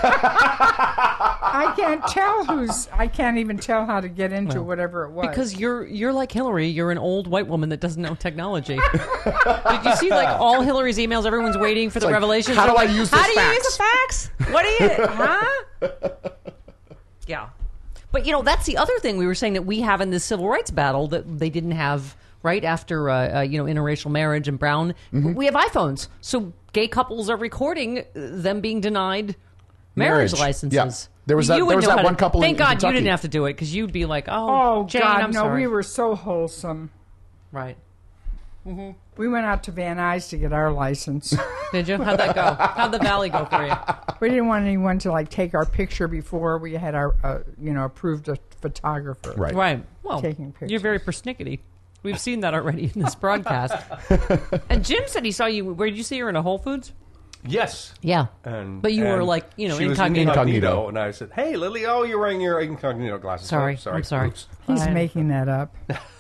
can't tell who's... I can't even tell how to get into whatever it was. Because you're like Hillary. You're an old white woman that doesn't know technology. Did you see like all Hillary's emails? Everyone's waiting for the revelations. How do I use this How do you fax? use a fax? What do you... Huh? Yeah. But, that's the other thing we were saying that we have in this civil rights battle that they didn't have right after, interracial marriage and Brown. We have iPhones. So gay couples are recording them being denied marriage licenses. Yeah. There was that one couple Thank in God Kentucky. you didn't have to do it, because you'd be like, Oh, Jane, God, I'm no, sorry. we were so wholesome. Right. We went out to Van Nuys to get our license. Did you? How'd that go? How'd the Valley go for you? We didn't want anyone to take our picture before we had our approved a photographer. Right. Right. Well, Taking pictures. you're very persnickety. We've seen that already in this broadcast. And Jim said he saw you. Where did you see her, in a Whole Foods? Yes. Yeah. But you were like, she was incognito. And I said, hey, Lily, you're wearing your incognito glasses. Sorry. Oh, I'm sorry. Oops. He's Fine. making that up.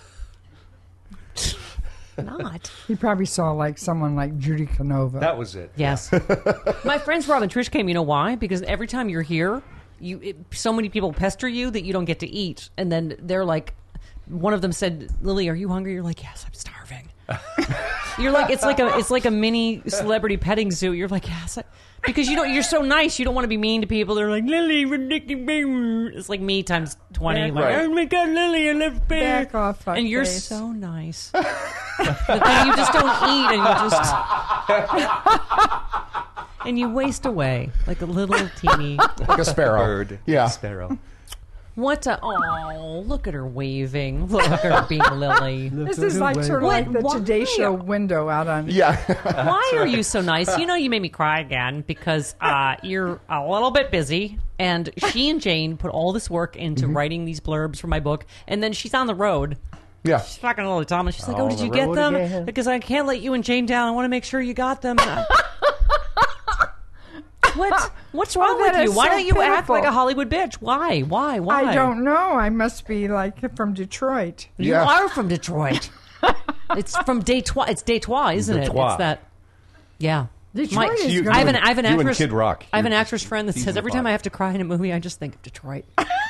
Not. He probably saw someone like Judy Canova. That was it. Yes. My friends Rob and Trish came. You know why? Because every time you're here, so many people pester you that you don't get to eat. And then they're like, one of them said, Lily, are you hungry? You're like, yes, I'm starving. You're like, it's like a mini celebrity petting zoo. You're like, yes, because you're so nice. You don't want to be mean to people. They're like, Lily, ridiculous. It's like me times 20. Like, oh my God, Lily, I love bear. Back off, fuck And you're face. so nice. But then you just don't eat, and you just and you waste away like a little teeny. Like a sparrow. Bird. Yeah. Sparrow. Oh, look at her waving. Look at her being Lily. This is like sort of like the Why? Today Show window out on... Yeah. Why are you so nice? You made me cry again because you're a little bit busy. And she and Jane put all this work into writing these blurbs for my book. And then she's on the road. Yeah. She's talking all the time. And she's like, On did the you get road them? again. Because I can't let you and Jane down. I want to make sure you got them. What's wrong that with you? is Why so don't you act pitiful. like a Hollywood bitch? Why? I don't know. I must be from Detroit. You Yeah. are from Detroit. It's from Detroit. It's Detroit, isn't it? Detroit. It's that. Yeah. Detroit is You- good. I have an you and actress. Kid Rock. I have an actress friend that He's says the every time father. I have to cry in a movie, I just think of Detroit.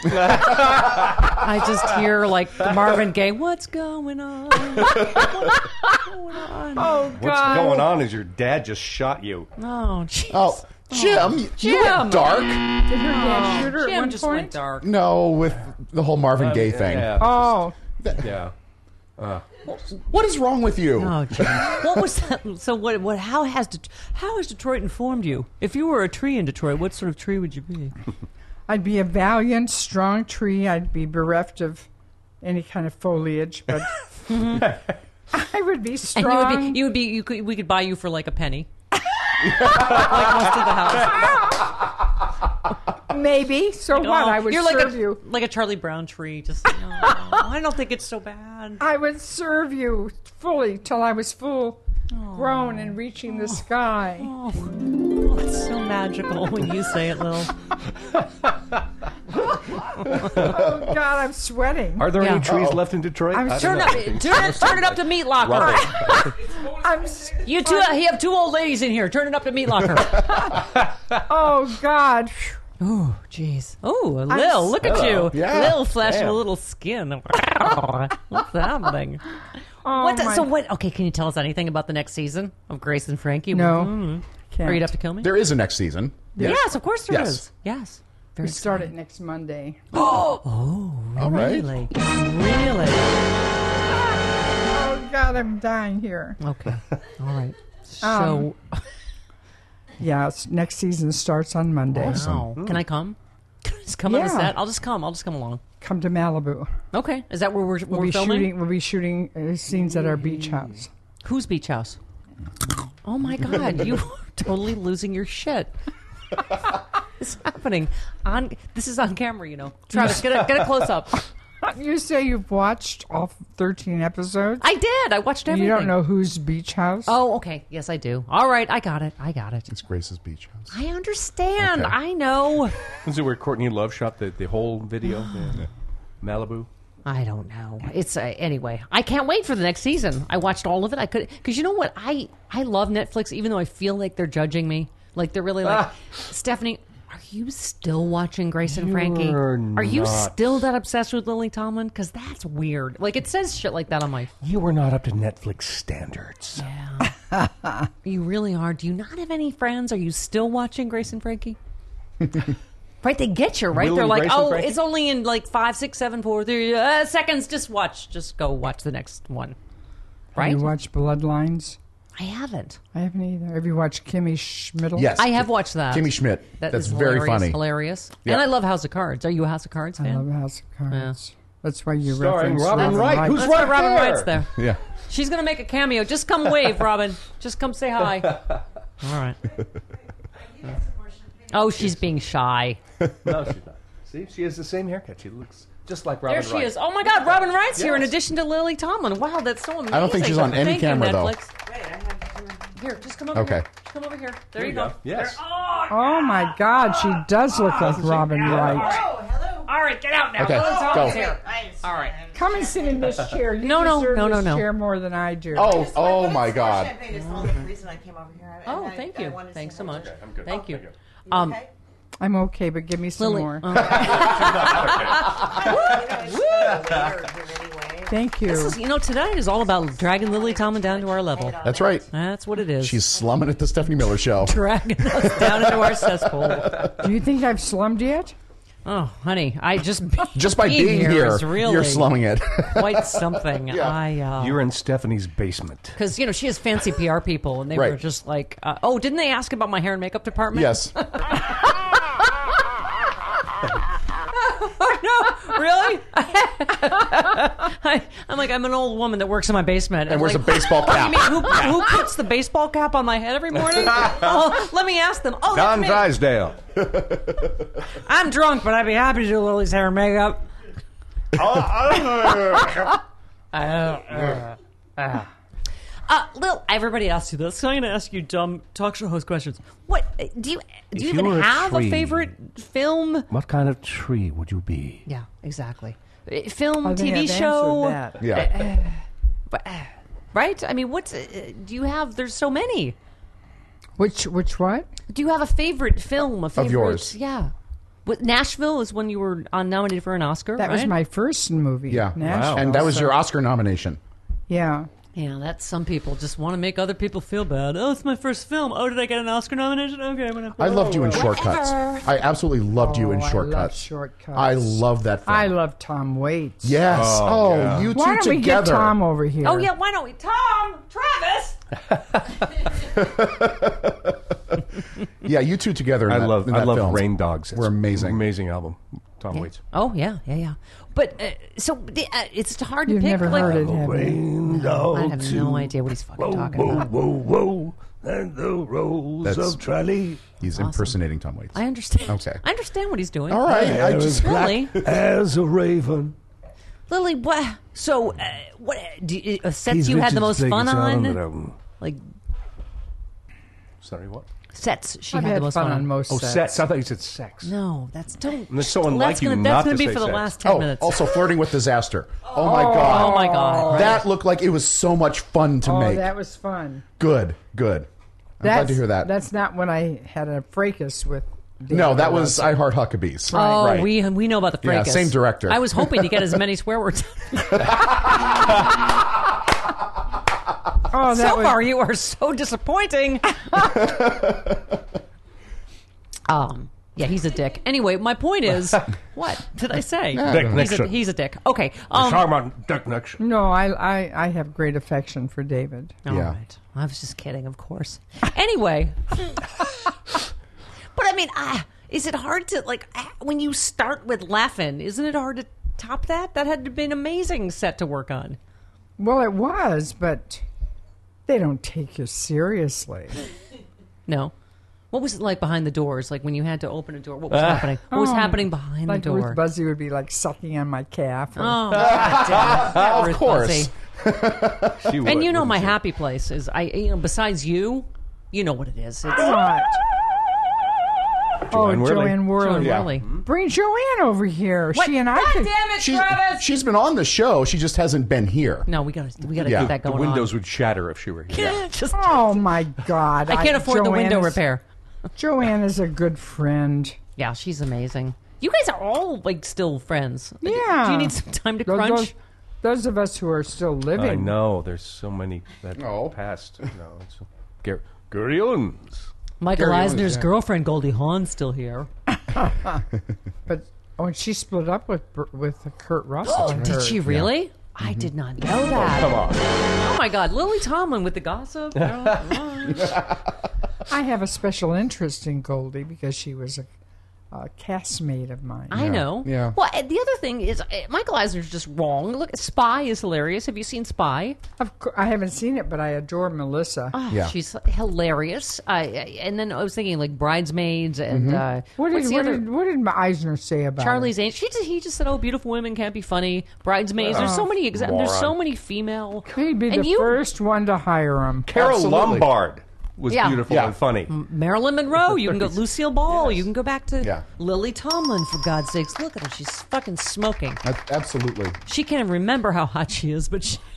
I just hear the Marvin Gaye. What's going on? What's going on? Oh, What's God. going on is your dad just shot you. Oh, jeez. Oh, Jim, you Jim. went dark. Did her dad shoot her at Jim one just point? went dark. No, with the whole Marvin Gaye thing. Yeah. Oh, Yeah. What is wrong with you? Oh, Jim. What was that? So what? How has Detroit informed you? If you were a tree in Detroit, what sort of tree would you be? I'd be a valiant, strong tree. I'd be bereft of any kind of foliage, but I would be strong. And we could buy you for like a penny. Like most of the house. Maybe. So what? I would You're serve you. like a Charlie Brown tree. Just I don't think it's so bad. I would serve you fully till I was full grown and reaching the sky. Oh, It's so magical when you say it, Lil. Oh God, I'm sweating. Are there any trees left in Detroit? Turn it up to Meat Locker. You have two old ladies in here. Turn it up to Meat Locker. Oh God. Oh, jeez. Oh, Lil, look at you. Yeah. Lil flashing a little skin. What's happening? Okay, can you tell us anything about the next season of Grace and Frankie? No. Can't. Are you up to kill me? There is a next season. Yes, of course there Yes. is. Yes. We start it next Monday. All right. Really? Oh God, I'm dying here. Okay. All right. So, Yeah, next season starts on Monday. wow. Can I come? Can I just come on the Yeah. set? I'll just come along. Come to Malibu. Okay. Is that where we're We'll filming? be shooting scenes at our beach house. Whose beach house? Oh my God, you are totally losing your shit. It's happening this is on camera, you know. Travis, get a close up. You say you've watched all 13 episodes? I did. I watched everything. You don't know whose beach house? Oh, okay. Yes, I do. All right, I got it. It's Grace's beach house. I understand. Okay. I know. Is it where Courtney Love shot the whole video? Malibu? I don't know. It's anyway. I can't wait for the next season. I watched all of it. I could because you know what? I love Netflix, even though I feel like they're judging me. Like they're really like, Stephanie, are you still watching Grace and Frankie? Are you still that obsessed with Lily Tomlin? Because that's weird. Like it says shit like that on my. You were not up to Netflix standards. Yeah. You really are. Do you not have any friends? Are you still watching Grace and Frankie? Right, they get you, right? Will They're and like, Grace and oh, Frankie? it's only in like 5, 6, 7, 4, 3 seconds. Just go watch the next one. Right? Have you watched Bloodlines? I haven't. I haven't either. Have you watched Kimmy Schmidl? Yes. I have watched that. Kimmy Schmidt. That That's is very funny. Hilarious. Yeah. And I love House of Cards. Are you a House of Cards I fan? love House of Cards. That's why you Starring referenced Robin Wright. Who's That's why right Robin there? Wright's there. Yeah. She's going to make a cameo. Just come wave, Robin. Just come say hi. All right. Oh, she's being shy. No, she's not. See, she has the same haircut. She looks just like Robin There Wright. she is. Oh my God, Robin Wright's here in Yes. addition to Lily Tomlin. Wow, that's so amazing. I don't think she's on any Thank you, camera, though. Netflix. Here, just come over Okay. here. Just come over here. There you go. Yes. Oh my God, she does look like Robin Wright. All right, get out now. Okay, Lily Tomlin's go. here. All right. Come and sit in this chair. You No, no, deserve no, no, this no. chair more than I do. Oh my God. Champagne is the only reason I came over here. Oh, thank you. wanted to Thanks say so hello. much. I'm good. Thank you. Thank you. Okay? I'm okay, but give me some Lily. more. You know, it's weird here anyway. Thank you. This is, today is all about dragging Lily Tomlin down to our level. That's right. That's what it is. She's slumming at the Stephanie Miller show. dragging us down into our cesspool. Do you think I've slummed yet? Oh, honey, I just by being here, is really you're slumming it. quite something. Yeah. You're in Stephanie's basement. Because she has fancy PR people, and they Right. were just like, "Oh, didn't they ask about my hair and makeup department?" Yes. Oh, no, really? I'm like, I'm an old woman that works in my basement. And wears like, a baseball Oh, you cap. mean who puts the baseball cap on my head every morning? Oh, let me ask them. Oh, Don that's me. Drysdale. I'm drunk, but I'd be happy to do Lily's hair and makeup. Lil, everybody asks you this, so I'm going to ask you dumb talk show host questions. What do you If even you were a have a tree- favorite film? What kind of tree would you be? Yeah, exactly. Film, I think TV I've show, answered that. Yeah. right? I mean, what's do you have? There's so many. Which what? Do you have a favorite film? A favorite, yours? Yeah. What, Nashville is when you were nominated for an Oscar. That was right? my first movie. Yeah. Nashville. And that was your Oscar nomination. Yeah. Yeah, that's some people just want to make other people feel bad. Oh, it's my first film. Oh, did I get an Oscar nomination? Okay, I'm gonna. I loved you in Shortcuts. I absolutely loved you in I love Shortcuts. Shortcuts. I love that film. I love Tom Waits. Yes. Oh, yeah. You two Why don't we get together. Tom over here? Oh yeah, why don't we? Tom, Travis. Yeah, you two together. In I that, love in that film. Rain Dogs. It's We're amazing. Amazing album. Tom Waits. Oh yeah. But so it's hard to You've pick. never like, heard it, have you? Rain I have no idea what he's fucking talking about. whoa, and the rose That's- of Tralee. He's impersonating Tom Waits. I understand. Okay. I understand what he's doing. All right. I Hair just is black Lily. as a raven. Lily, what? So, what sets Keith you had the Richards most fun takes on? on. Like Sorry, what? sets. She I've had had the most fun fun on most Oh, sets. sex. I thought you said sex. No, that's don't. And it's so unlike you That's not gonna to be say for the sex. last 10 minutes. Also flirting with disaster. Oh my God. Oh my God! That looked like it was so much fun to Oh, make. that was fun. Good. I'm glad to hear that. That's not when I had a fracas with. No, David that was Arose. I Heart Huckabees. Oh, Right. we know about the Yeah, fracas. same director. I was hoping to get as many swear words. Oh, that So was, far, you are so disappointing. Yeah, he's a dick. Anyway, my point is, what did I say? Dick Nixon. He's a dick. Okay. We're talking about Dick Nixon. No, I have great affection for David. All Yeah. right. I was just kidding, of course. Anyway. But I mean, is it hard to, when you start with laughing, isn't it hard to top that? That had to be an amazing set to work on. Well, it was, but they don't take you seriously. No. What was it like behind the doors? Like when you had to open a door, what was happening? What was happening behind Like the door? Ruth Buzzy would be like sucking on my calf. Or, Oh, God damn it. That Ruth course. Buzzy. She would, And you know wouldn't my she? happy place is, besides you know what it is. It's What? Joanne Worley. Joanne Worley. Joanne Yeah. Worley. Bring Joanne over here. She and I God could. damn it, She's, Travis! she's been on the show. She just hasn't been here. No, we gotta Yeah. get that The going windows would shatter if she were here. on. Just, Oh my God! I can't afford the window Joanne is- repair. Joanne is a good friend. Yeah, she's amazing. You guys are all still friends. Yeah. Do you need some time to Those- crunch? Those of us who are still living. I know. There's so many that passed. No, it's Gary Owens. Michael Gary Eisner's Owens, yeah. girlfriend Goldie Hawn's still here. But when she split up with Kurt Russell. I Did heard. she really? I did not know that. Come on. Oh my God, Lily Tomlin with the gossip. I have a special interest in Goldie because she was a castmate of mine. I know. Yeah. Well, the other thing is, Michael Eisner's just wrong. Look, Spy is hilarious. Have you seen Spy? I haven't seen it, but I adore Melissa. Oh, Yeah. she's hilarious. And then I was thinking Bridesmaids and What what's the other? did Eisner say about Charlie's her? Angels. He just said, "Oh, beautiful women can't be funny." Bridesmaids. There's so many. There's so many female. He'd be and the you- first one to hire him. Carol Absolutely. Lombard was Yeah. beautiful Yeah. and funny. Marilyn Monroe. You can go Lucille Ball. You can go back to Yeah. Lily Tomlin. For God's sakes, look at her. She's fucking smoking. Absolutely. She can't even remember how hot she is, but she's.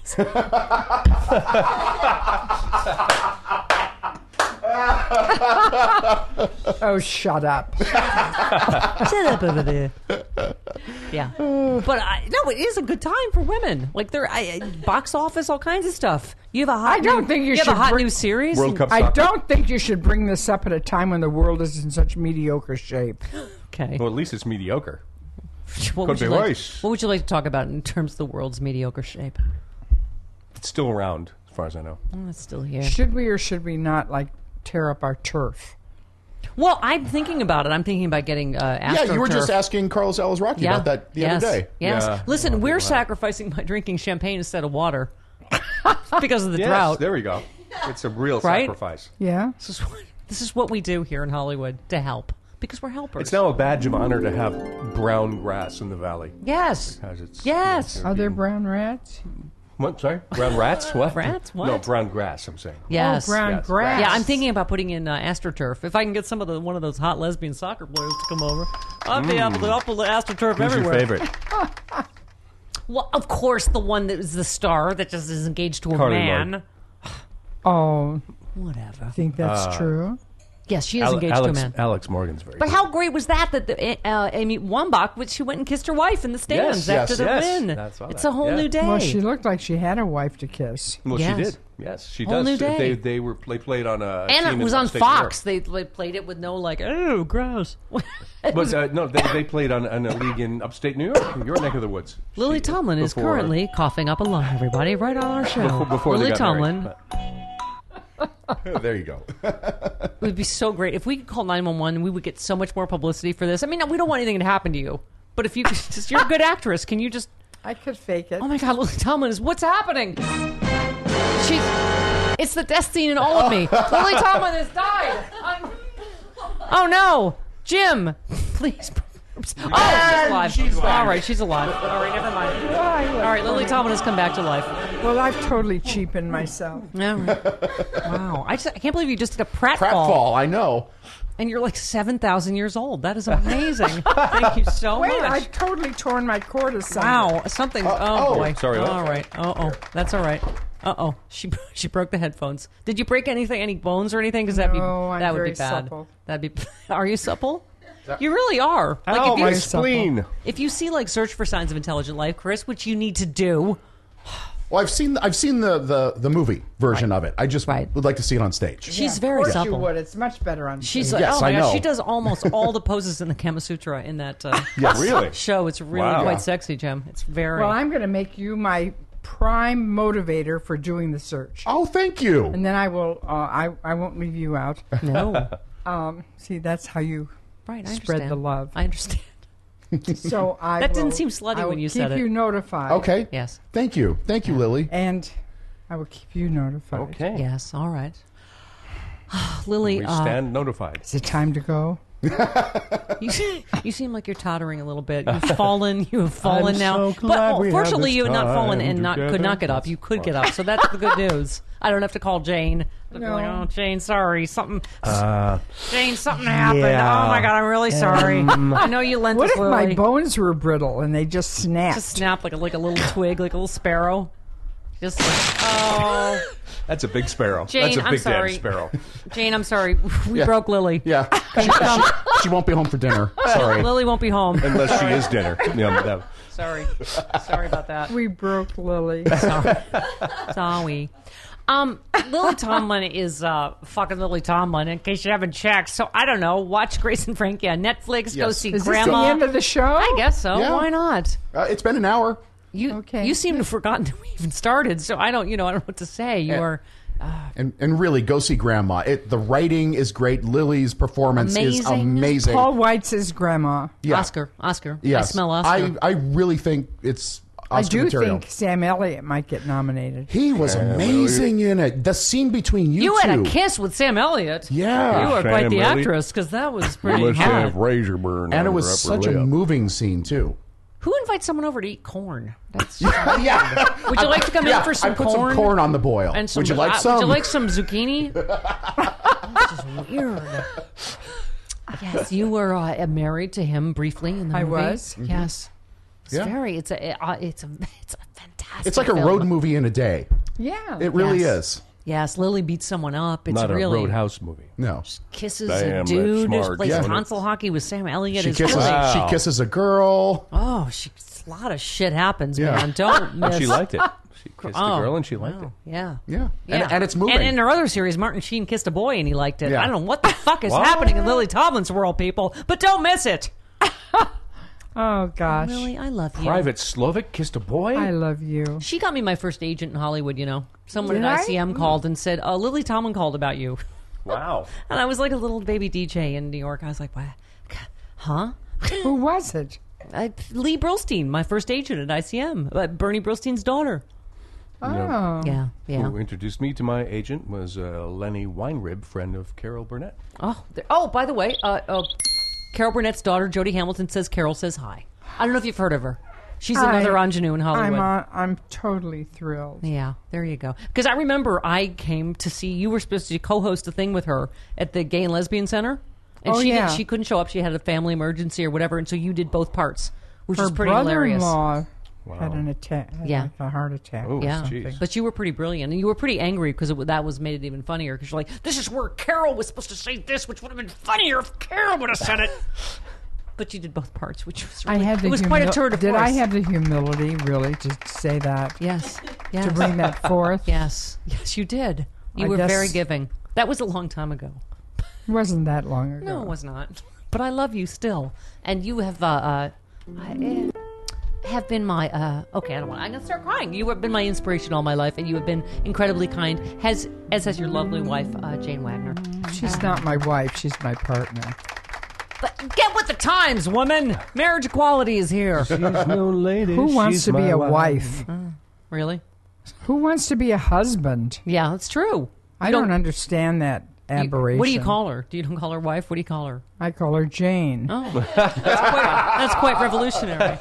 Oh, shut up. Shut up over there. Yeah, but no, it is a good time for women. Like they're box office, all kinds of stuff. You have a hot. I don't think you have should a hot bring- new series. World Cup I soccer. don't think you should bring this up at a time when the world is in such mediocre shape. Okay. Well, at least it's mediocre. What could would, you be like, worse. what would you like to talk about in terms of the world's mediocre shape? It's still around, as far as I know. Oh, it's still here. Should we or should we not tear up our turf? Well, I'm thinking about it. I'm thinking about getting Yeah, you were just AstroTurf. asking Carlos Alazraki about that the yes. other day. Yes. Yeah. Listen, we're sacrificing by drinking champagne instead of water because of the Yes, drought. there we go. It's a real Right? sacrifice. Yeah? This is what we do here in Hollywood to help because we're helpers. It's now a badge of honor to have brown grass in the valley. Yes. Because it's, Yes. Are there brown rats? What? Sorry? Brown rats? What? Rats? What? No, brown grass, I'm saying. Yes. Oh, brown Yes. grass. Yeah, I'm thinking about putting in AstroTurf. If I can get some of one of those hot lesbian soccer players to come over, I'll be able to put AstroTurf Who's everywhere. your favorite? Well, of course, the one that is the star that just is engaged to a Carly man. Oh, Whatever. I think that's true. Yes, she is engaged to a man. Alex Morgan's very But good. how great was that Amy Wambach, she went and kissed her wife in the stands Yes, after the yes. win. I saw It's that. a whole Yeah. new day. Well, she looked like she had a wife to kiss. Well, Yes. she did. Yes, she Whole does. new day. They played on a and team it was in on upstate New York. Fox. They played it with no oh, gross. But no, they played on a league in upstate New York, in your neck of the woods. Lily She- Tomlin is before- currently coughing up a lung, everybody, right on our show. before they Lily got Tomlin. married. There you go. It would be so great. If we could call 911, we would get so much more publicity for this. I mean, we don't want anything to happen to you. But if you just, you're a good actress, can you just... I could fake it. Oh my God, Lily Tomlin is... What's happening? It's the death scene in all of me. Lily Tomlin has died. Oh no. Jim, please... Oh, she's alive. All right, she's alive. All right, never mind. All right, Lily Tomlin has come back to life. Well, I've totally cheapened myself. Yeah. Wow. I can't believe you just did a pratfall. I know. And you're like 7,000 years old. That is amazing. Thank you so much. Wait, I've totally torn my cord asunder. Wow, something. Oh boy. Sorry. What? All right. That's all right. She broke the headphones. Did you break anything? Any bones or anything? Because that would very be bad. supple. That'd be. Are you supple? You really are. Like if my you, spleen. If you see like Search for Signs of Intelligent Life, Chris, which you need to do. Well, I've seen the movie version of it. I just would like to see it on stage. She's very supple. supple. You would. It's much better on stage. She's like, Yes, oh my I gosh, know. she does almost all the poses in the Kama Sutra in that Really? show. It's really quite sexy, Jim. It's very. Well, I'm going to make you my prime motivator for doing the search. Oh, thank you. And then I will. I won't leave you out. No. See, that's how you Right, I spread understand. the love. I understand. So That didn't seem slutty when you said it. I will keep you notified. Okay. Yes. Thank you, Lily. And I will keep you notified. Okay. Yes. All right. Lily, We stand notified. Is it time to go? you seem like you're tottering a little bit. You've fallen. You have fallen I'm now. so But glad we have fortunately, this you have not fallen and time could not get up. You could get up, so that's the good news. I don't have to call Jane. I'd be like, oh, Jane, sorry, something. Jane, something happened. yeah. Oh my God, I'm really sorry. I know you lent What us if Lily. my bones were brittle and they just snapped? Just snap like a little twig, like a little sparrow. Just like, oh, That's a big sparrow. Jane, That's a I'm big damn sorry. sparrow. Jane, I'm sorry. We broke Lily. Yeah. she won't be home for dinner. Sorry. Lily won't be home. Unless she is dinner. Yeah, that- Sorry about that. We broke Lily. Sorry. Lily Tomlin is fucking Lily Tomlin, in case you haven't checked. So, I don't know. Watch Grace and Frankie on Netflix. Go Yes. see Is Grandma. this the end of the show? I guess so. Yeah. Why not? It's been an hour. You seem to have forgotten we even started, so I don't know what to say. You are And really, go see Grandma. The writing is great. Lily's performance is amazing. Paul White's his grandma. Yeah. Oscar. Yes. I smell Oscar. I really think it's Oscar I do material. think Sam Elliott might get nominated. He was amazing in it. The scene between you two. had a kiss with Sam Elliott. Yeah. You were quite Sam the Elliott. actress, because that was You pretty must hot. have razor burn. And on it was your upper such a lip. moving scene, too. Who invites someone over to eat corn? That's Yeah. Would you like to come in for some I put corn? some corn on the boil. And some, would you like some? Would you like some zucchini? This is weird. Yes, you were married to him briefly in the I movie. was. Yes. It's Yeah. very. It's a fantastic. It's like a film. road movie in a day. Yeah. It really Yes. is. Yes, Lily beats someone up. It's Not really a Roadhouse movie. No. kisses Damn, a that's dude. smart. Plays Yeah. console hockey with Sam Elliott. She It's kisses. really- Wow. She kisses a girl. Oh, a lot of shit happens, Yeah. man. Don't miss. And she liked it. She kissed the girl and she liked it. Yeah. Yeah. Yeah. And it's moving. And in her other series, Martin Sheen kissed a boy and he liked it. Yeah. I don't know what the fuck is What? happening in Lily Tomlin's world, people, but don't miss it. Oh, gosh. Lily, I love you. Private Slovak kissed a boy? I love you. She got me my first agent in Hollywood, you know. Someone Did at I? ICM called and said, Lily Tomlin called about you. Wow. And I was like a little baby DJ in New York. I was like, what? Huh? Who was it? Lee Brillstein, my first agent at ICM. Bernie Brillstein's daughter. Oh. Yeah. Who introduced me to my agent was Lenny Weinrib, friend of Carol Burnett. Oh, by the way, Carol Burnett's daughter, Jodie Hamilton, says Carol says hi. I don't know if you've heard of her. She's another ingenue in Hollywood. I'm totally thrilled. Yeah, there you go. Because I remember I came to see, you were supposed to co-host a thing with her at the Gay and Lesbian Center. And she couldn't show up. She had a family emergency or whatever. And so you did both parts, which Her is pretty hilarious. brother-in-law had an attack. Yeah. Like a heart attack. Oh, Yeah, jeez. but you were pretty brilliant, and you were pretty angry because that was made it even funnier. Because you're like, "This is where Carol was supposed to say this, which would have been funnier if Carol would have said it." But you did both parts, which was really, it was quite a tour de force. Did I have the humility, really, to say that? Yes. To bring that forth? Yes, you did. You were guess- very giving. That was a long time ago. It wasn't that long ago. No, it was not. But I love you still, and you have been my okay. I'm gonna start crying. You have been my inspiration all my life, and you have been incredibly kind. As has your lovely wife, Jane Wagner. She's not my wife. She's my partner. But get with the times, woman. Marriage equality is here. She's no lady. Who wants she's to be my a wife? Really? Who wants to be a husband? Yeah, it's true. I don't understand that aberration. What do you call her? Do you don't call her wife? What do you call her? I call her Jane. Oh, that's quite revolutionary.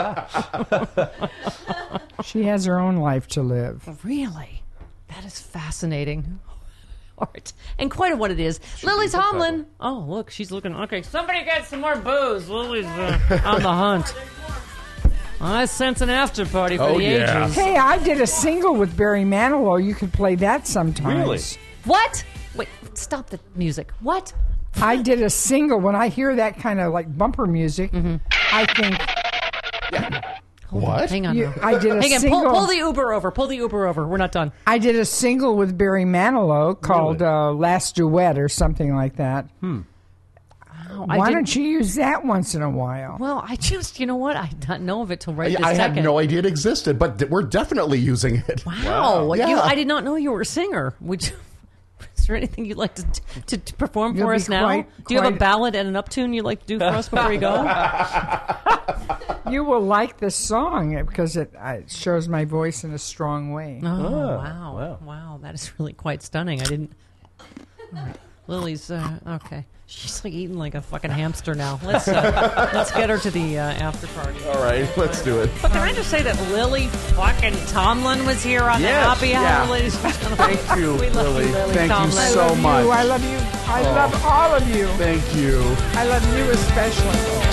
She has her own life to live. Really? That is fascinating. All right. And quite what it is. Lily Tomlin. Oh, look, she's looking. Okay, somebody get some more booze. Lily's on the hunt. I sense an after party for the ages. Hey, I did a single with Barry Manilow. You could play that sometimes. Really? What? Wait, stop the music. What? I did a single. When I hear that kind of like bumper music, I think... What? Hang on. I did a Hang on, single. pull the Uber over. Pull the Uber over. We're not done. I did a single with Barry Manilow called Last Duet or something like that. Why don't you use that once in a while? Well, I just, you know what? I didn't know of it till right this I second. had no idea it existed, but we're definitely using it. Wow. Yeah. I did not know you were a singer. Is there anything you'd like to perform for us now? Do you have a ballad and an uptune you'd like to do for us before we go? You will like this song because it shows my voice in a strong way. Oh, wow. That is really quite stunning. I didn't... All right. Lily's, okay. She's like eating like a fucking hamster now. Let's get her to the after party. All right, let's do it. But can I just say that Lily fucking Tomlin was here on the Happy Hour, ladies and gentlemen? Thank you, We love Lily. you, Lily Thank Tomlin. you so much. I love you. I love all of you. Thank you. I love you especially.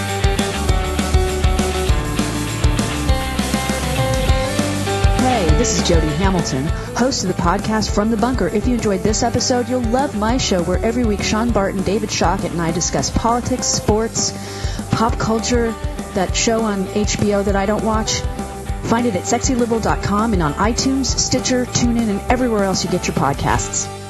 Hey, this is Jody Hamilton, host of the podcast From the Bunker. If you enjoyed this episode, you'll love my show where every week Sean Barton, David Shockett, and I discuss politics, sports, pop culture, that show on HBO that I don't watch. Find it at sexyliberal.com and on iTunes, Stitcher, TuneIn, and everywhere else you get your podcasts.